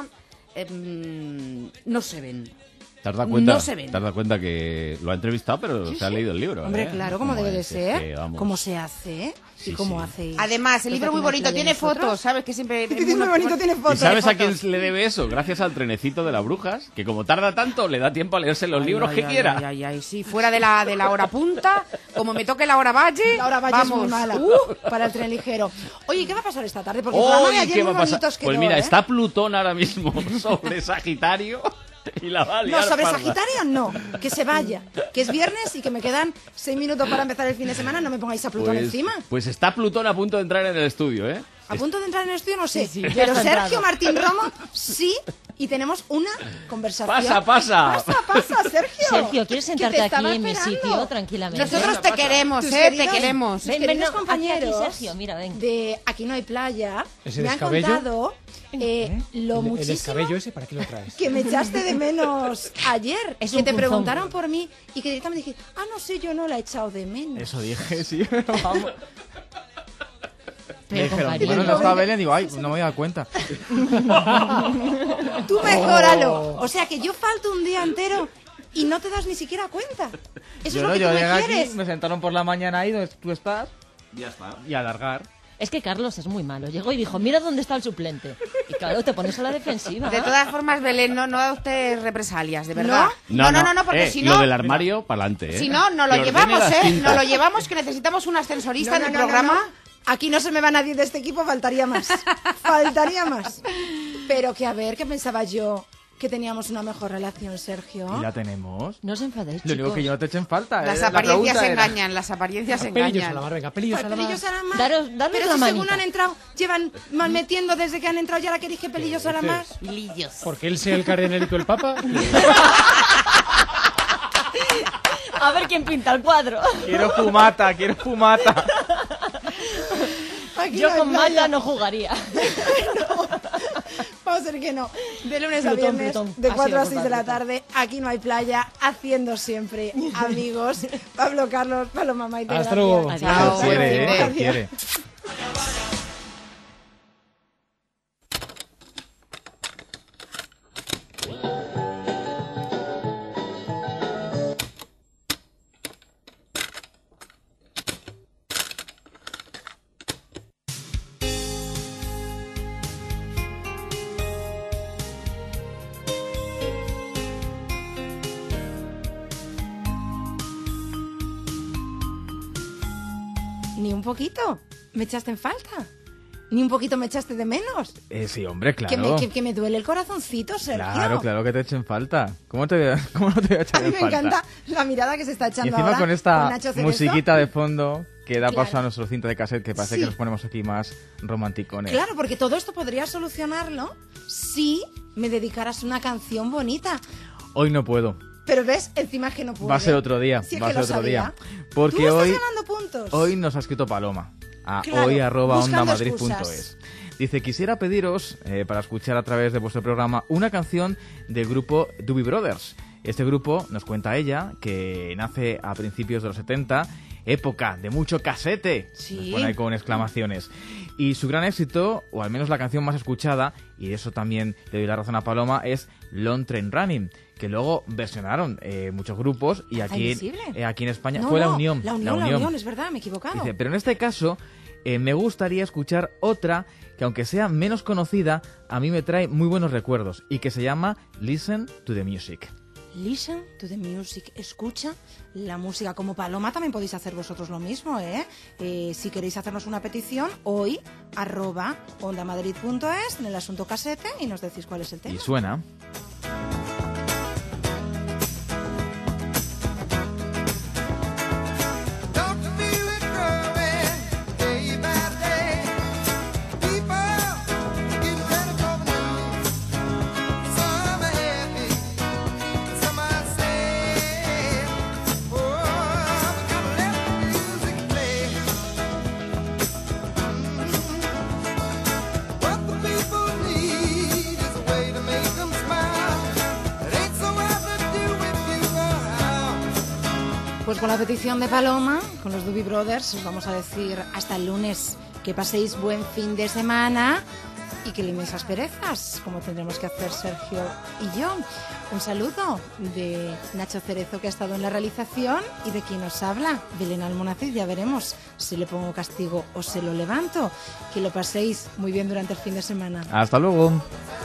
Speaker 15: em, no se ven.
Speaker 13: ¿Te has dado cuenta,
Speaker 15: No se ven.
Speaker 13: te has dado cuenta que lo ha entrevistado, pero se ha leído el libro?
Speaker 2: Hombre,
Speaker 13: ¿eh?
Speaker 2: claro, como
Speaker 13: ¿Cómo
Speaker 2: debe de
Speaker 13: es? Es
Speaker 2: ser.
Speaker 13: que, vamos.
Speaker 2: ¿Cómo se hace?
Speaker 13: Sí,
Speaker 2: ¿Y cómo
Speaker 13: sí.
Speaker 2: hace?
Speaker 15: Además, el libro muy bonito, tiene fotos, ¿sabes? Que siempre...
Speaker 2: Tiene muy bonito, tiene
Speaker 13: ¿Y
Speaker 2: fotos.
Speaker 13: sabes a quién le debe eso? Gracias al trenecito de las brujas, que como tarda tanto, le da tiempo a leerse los
Speaker 15: Ay,
Speaker 13: libros
Speaker 15: ay,
Speaker 13: que
Speaker 15: ay,
Speaker 13: quiera.
Speaker 15: Ay, ay, ay, sí, fuera de la, de la hora punta, como me toque la hora valle,
Speaker 2: La hora valle
Speaker 15: vamos.
Speaker 2: es muy mala.
Speaker 15: Uh,
Speaker 2: Para el tren ligero. Oye, ¿qué va a pasar esta tarde? Porque el programa de
Speaker 13: ¡Uy,
Speaker 2: ayer
Speaker 13: qué
Speaker 2: muy
Speaker 13: va a pasar!
Speaker 2: bonitos quedó,
Speaker 13: Pues mira,
Speaker 2: ¿eh?
Speaker 13: está Plutón ahora mismo sobre Sagitario. Y la va a
Speaker 2: No,
Speaker 13: liar
Speaker 2: sobre
Speaker 13: parda.
Speaker 2: Sagitario no, que se vaya, que es viernes y que me quedan seis minutos para empezar el fin de semana, no me pongáis a Plutón
Speaker 13: Pues,
Speaker 2: encima.
Speaker 13: pues está Plutón a punto de entrar en el estudio, ¿eh?
Speaker 2: A punto de entrar en el estudio, no sé,
Speaker 14: Sí, sí, ya
Speaker 2: pero
Speaker 14: está
Speaker 2: Sergio
Speaker 14: entrado.
Speaker 2: Martín Romo sí, y tenemos una conversación.
Speaker 13: Pasa, pasa.
Speaker 2: Pasa, pasa, Sergio.
Speaker 14: Sergio, ¿quieres
Speaker 2: Que
Speaker 14: sentarte
Speaker 2: te
Speaker 14: aquí
Speaker 2: estaba
Speaker 14: en mi
Speaker 2: esperando.
Speaker 14: sitio tranquilamente?
Speaker 15: Nosotros te queremos,
Speaker 2: Tus
Speaker 15: eh, te
Speaker 2: queridos-
Speaker 15: queremos.
Speaker 2: tus
Speaker 14: Ven,
Speaker 2: queridos
Speaker 14: ven, no, aquí,
Speaker 2: compañeros
Speaker 14: aquí, Sergio, mira, ven.
Speaker 2: de Aquí no hay playa
Speaker 16: ¿Ese
Speaker 2: me han
Speaker 16: descabello?
Speaker 2: contado eh, lo
Speaker 16: ¿El, el
Speaker 2: muchísimo
Speaker 16: descabello ese para qué lo traes?
Speaker 2: que me echaste de menos ayer,
Speaker 14: Es
Speaker 2: que
Speaker 14: un
Speaker 2: te
Speaker 14: punzón.
Speaker 2: preguntaron por mí y que directamente dije, ah, no sé, yo no la he echado de menos.
Speaker 9: Eso dije, sí, pero vamos. Me
Speaker 14: Pero con
Speaker 9: dijeron,
Speaker 14: cariño.
Speaker 9: bueno, no estaba Belén, digo, ay, no me he dado cuenta.
Speaker 2: Tú mejóralo. O sea, que yo falto un día entero y no te das ni siquiera cuenta. Eso
Speaker 9: Yo
Speaker 2: es
Speaker 9: no,
Speaker 2: lo que
Speaker 9: yo
Speaker 2: tú me
Speaker 9: llegué aquí,
Speaker 2: quieres.
Speaker 9: me sentaron por la mañana ahí donde tú estás
Speaker 13: Ya está.
Speaker 9: y a alargar.
Speaker 14: Es que Carlos es muy malo. Llegó y dijo, mira dónde está el suplente. Y claro, te pones a la defensiva.
Speaker 15: De todas formas, Belén, no, no adopte represalias, de verdad.
Speaker 13: No,
Speaker 15: no, no, no, porque
Speaker 13: eh,
Speaker 15: si no...
Speaker 13: Lo del armario, para adelante, ¿eh?
Speaker 15: Si no, no lo
Speaker 13: Que ordene
Speaker 15: llevamos,
Speaker 13: las
Speaker 15: ¿eh?
Speaker 13: cintas.
Speaker 15: No lo llevamos, que necesitamos un ascensorista
Speaker 2: No,
Speaker 15: en
Speaker 2: no,
Speaker 15: el
Speaker 2: no,
Speaker 15: programa.
Speaker 2: no, no. Aquí no se me va nadie de este equipo, faltaría más. Faltaría más. Pero que a ver, que pensaba yo que teníamos una mejor relación, Sergio.
Speaker 9: Y la tenemos.
Speaker 14: No os enfadéis,
Speaker 9: Lo único
Speaker 14: chicos.
Speaker 9: que yo no te echen falta.
Speaker 15: Las
Speaker 9: eh, la
Speaker 15: apariencias
Speaker 9: pregunta era-
Speaker 15: engañan, las apariencias
Speaker 16: Pelillos a la
Speaker 15: engañan.
Speaker 16: mar, venga, pelillos a la mar.
Speaker 2: Pelillos a la mar.
Speaker 14: Daros, daros
Speaker 2: Pero
Speaker 14: la
Speaker 2: si según
Speaker 14: manita.
Speaker 2: han entrado, llevan mal metiendo desde que han entrado y ahora que dije pelillos a la mar.
Speaker 14: Pilillos.
Speaker 16: Porque él sea el cardenalito del Papa.
Speaker 14: A ver quién pinta el cuadro.
Speaker 9: Quiero fumata, quiero fumata.
Speaker 2: Aquí
Speaker 14: Yo
Speaker 2: no hay
Speaker 14: con
Speaker 2: playa.
Speaker 14: Mata no jugaría.
Speaker 2: Vamos a ser que no. De lunes a
Speaker 14: Plutón,
Speaker 2: viernes,
Speaker 14: Plutón.
Speaker 2: de
Speaker 14: Ha
Speaker 2: cuatro a
Speaker 14: sido
Speaker 2: seis de la
Speaker 14: Plutón.
Speaker 2: tarde, aquí no hay playa, haciendo siempre amigos. Pablo Carlos, Paloma Maite.
Speaker 16: Hasta
Speaker 2: gracias.
Speaker 16: luego.
Speaker 14: Adiós.
Speaker 15: Chao.
Speaker 9: Te quiere, eh, te
Speaker 2: Adiós.
Speaker 9: quiere.
Speaker 2: Ni un poquito. ¿Me echaste en falta? Ni un poquito me echaste de menos.
Speaker 9: Eh, sí, hombre, claro.
Speaker 2: Que, me, que, que me duele el corazoncito, Sergio.
Speaker 9: Claro, claro que te echen falta. ¿Cómo, te voy a- cómo no te voy a
Speaker 2: A
Speaker 9: echar
Speaker 2: mí
Speaker 9: en
Speaker 2: me
Speaker 9: falta?
Speaker 2: encanta la mirada que se está
Speaker 9: Y
Speaker 2: echando
Speaker 9: encima
Speaker 2: ahora
Speaker 9: con esta
Speaker 2: Nacho Cerezo.
Speaker 9: musiquita de fondo que da paso
Speaker 2: Claro.
Speaker 9: a nuestro cinta de cassette, que parece
Speaker 2: Sí.
Speaker 9: que nos ponemos aquí más romanticones.
Speaker 2: Claro, porque todo esto podría solucionarlo si me dedicaras una canción bonita.
Speaker 9: Hoy no puedo.
Speaker 2: Pero ves, encima es que no puedo.
Speaker 9: Va a ser otro día.
Speaker 2: Sí, es
Speaker 9: va a
Speaker 2: que
Speaker 9: ser
Speaker 2: lo
Speaker 9: otro
Speaker 2: sabía.
Speaker 9: día. Porque
Speaker 2: Tú estás
Speaker 9: hoy,
Speaker 2: ganando puntos.
Speaker 9: hoy nos ha escrito Paloma a
Speaker 2: Claro,
Speaker 9: hoy arroba
Speaker 2: buscando
Speaker 9: onda madrid
Speaker 2: excusas.
Speaker 9: punto es. Dice, quisiera pediros, eh, para escuchar a través de vuestro programa, una canción del grupo Doobie Brothers. Este grupo, nos cuenta ella, que nace a principios de los setenta, época de mucho casete,
Speaker 2: Sí.
Speaker 9: nos pone ahí con exclamaciones. Y su gran éxito, o al menos la canción más escuchada, y de eso también le doy la razón a Paloma, es Long Train Running, que luego versionaron eh, muchos grupos, y
Speaker 2: ¿A
Speaker 9: aquí,
Speaker 2: Invisible?
Speaker 9: eh, aquí en España
Speaker 2: No,
Speaker 9: fue
Speaker 2: no,
Speaker 9: la Unión.
Speaker 2: La Unión, la Unión, es verdad, me he equivocado.
Speaker 9: Dice, pero en este caso eh, me gustaría escuchar otra que, aunque sea menos conocida, a mí me trae muy buenos recuerdos y que se llama Listen to the Music.
Speaker 2: Listen to the music. Escucha la música. Como Paloma también podéis hacer vosotros lo mismo, ¿eh? Eh, si queréis hacernos una petición, hoy, arroba ondamadrid punto es, en el asunto casete, y nos decís cuál es el tema.
Speaker 9: Y suena.
Speaker 2: Pues con la petición de Paloma, con los Doobie Brothers, os vamos a decir hasta el lunes que paséis buen fin de semana y que liméis las perezas, como tendremos que hacer Sergio y yo. Un saludo de Nacho Cerezo, que ha estado en la realización, y de quien os habla, Belén Almonacid. Ya veremos si le pongo castigo o se lo levanto. Que lo paséis muy bien durante el fin de semana.
Speaker 9: Hasta luego.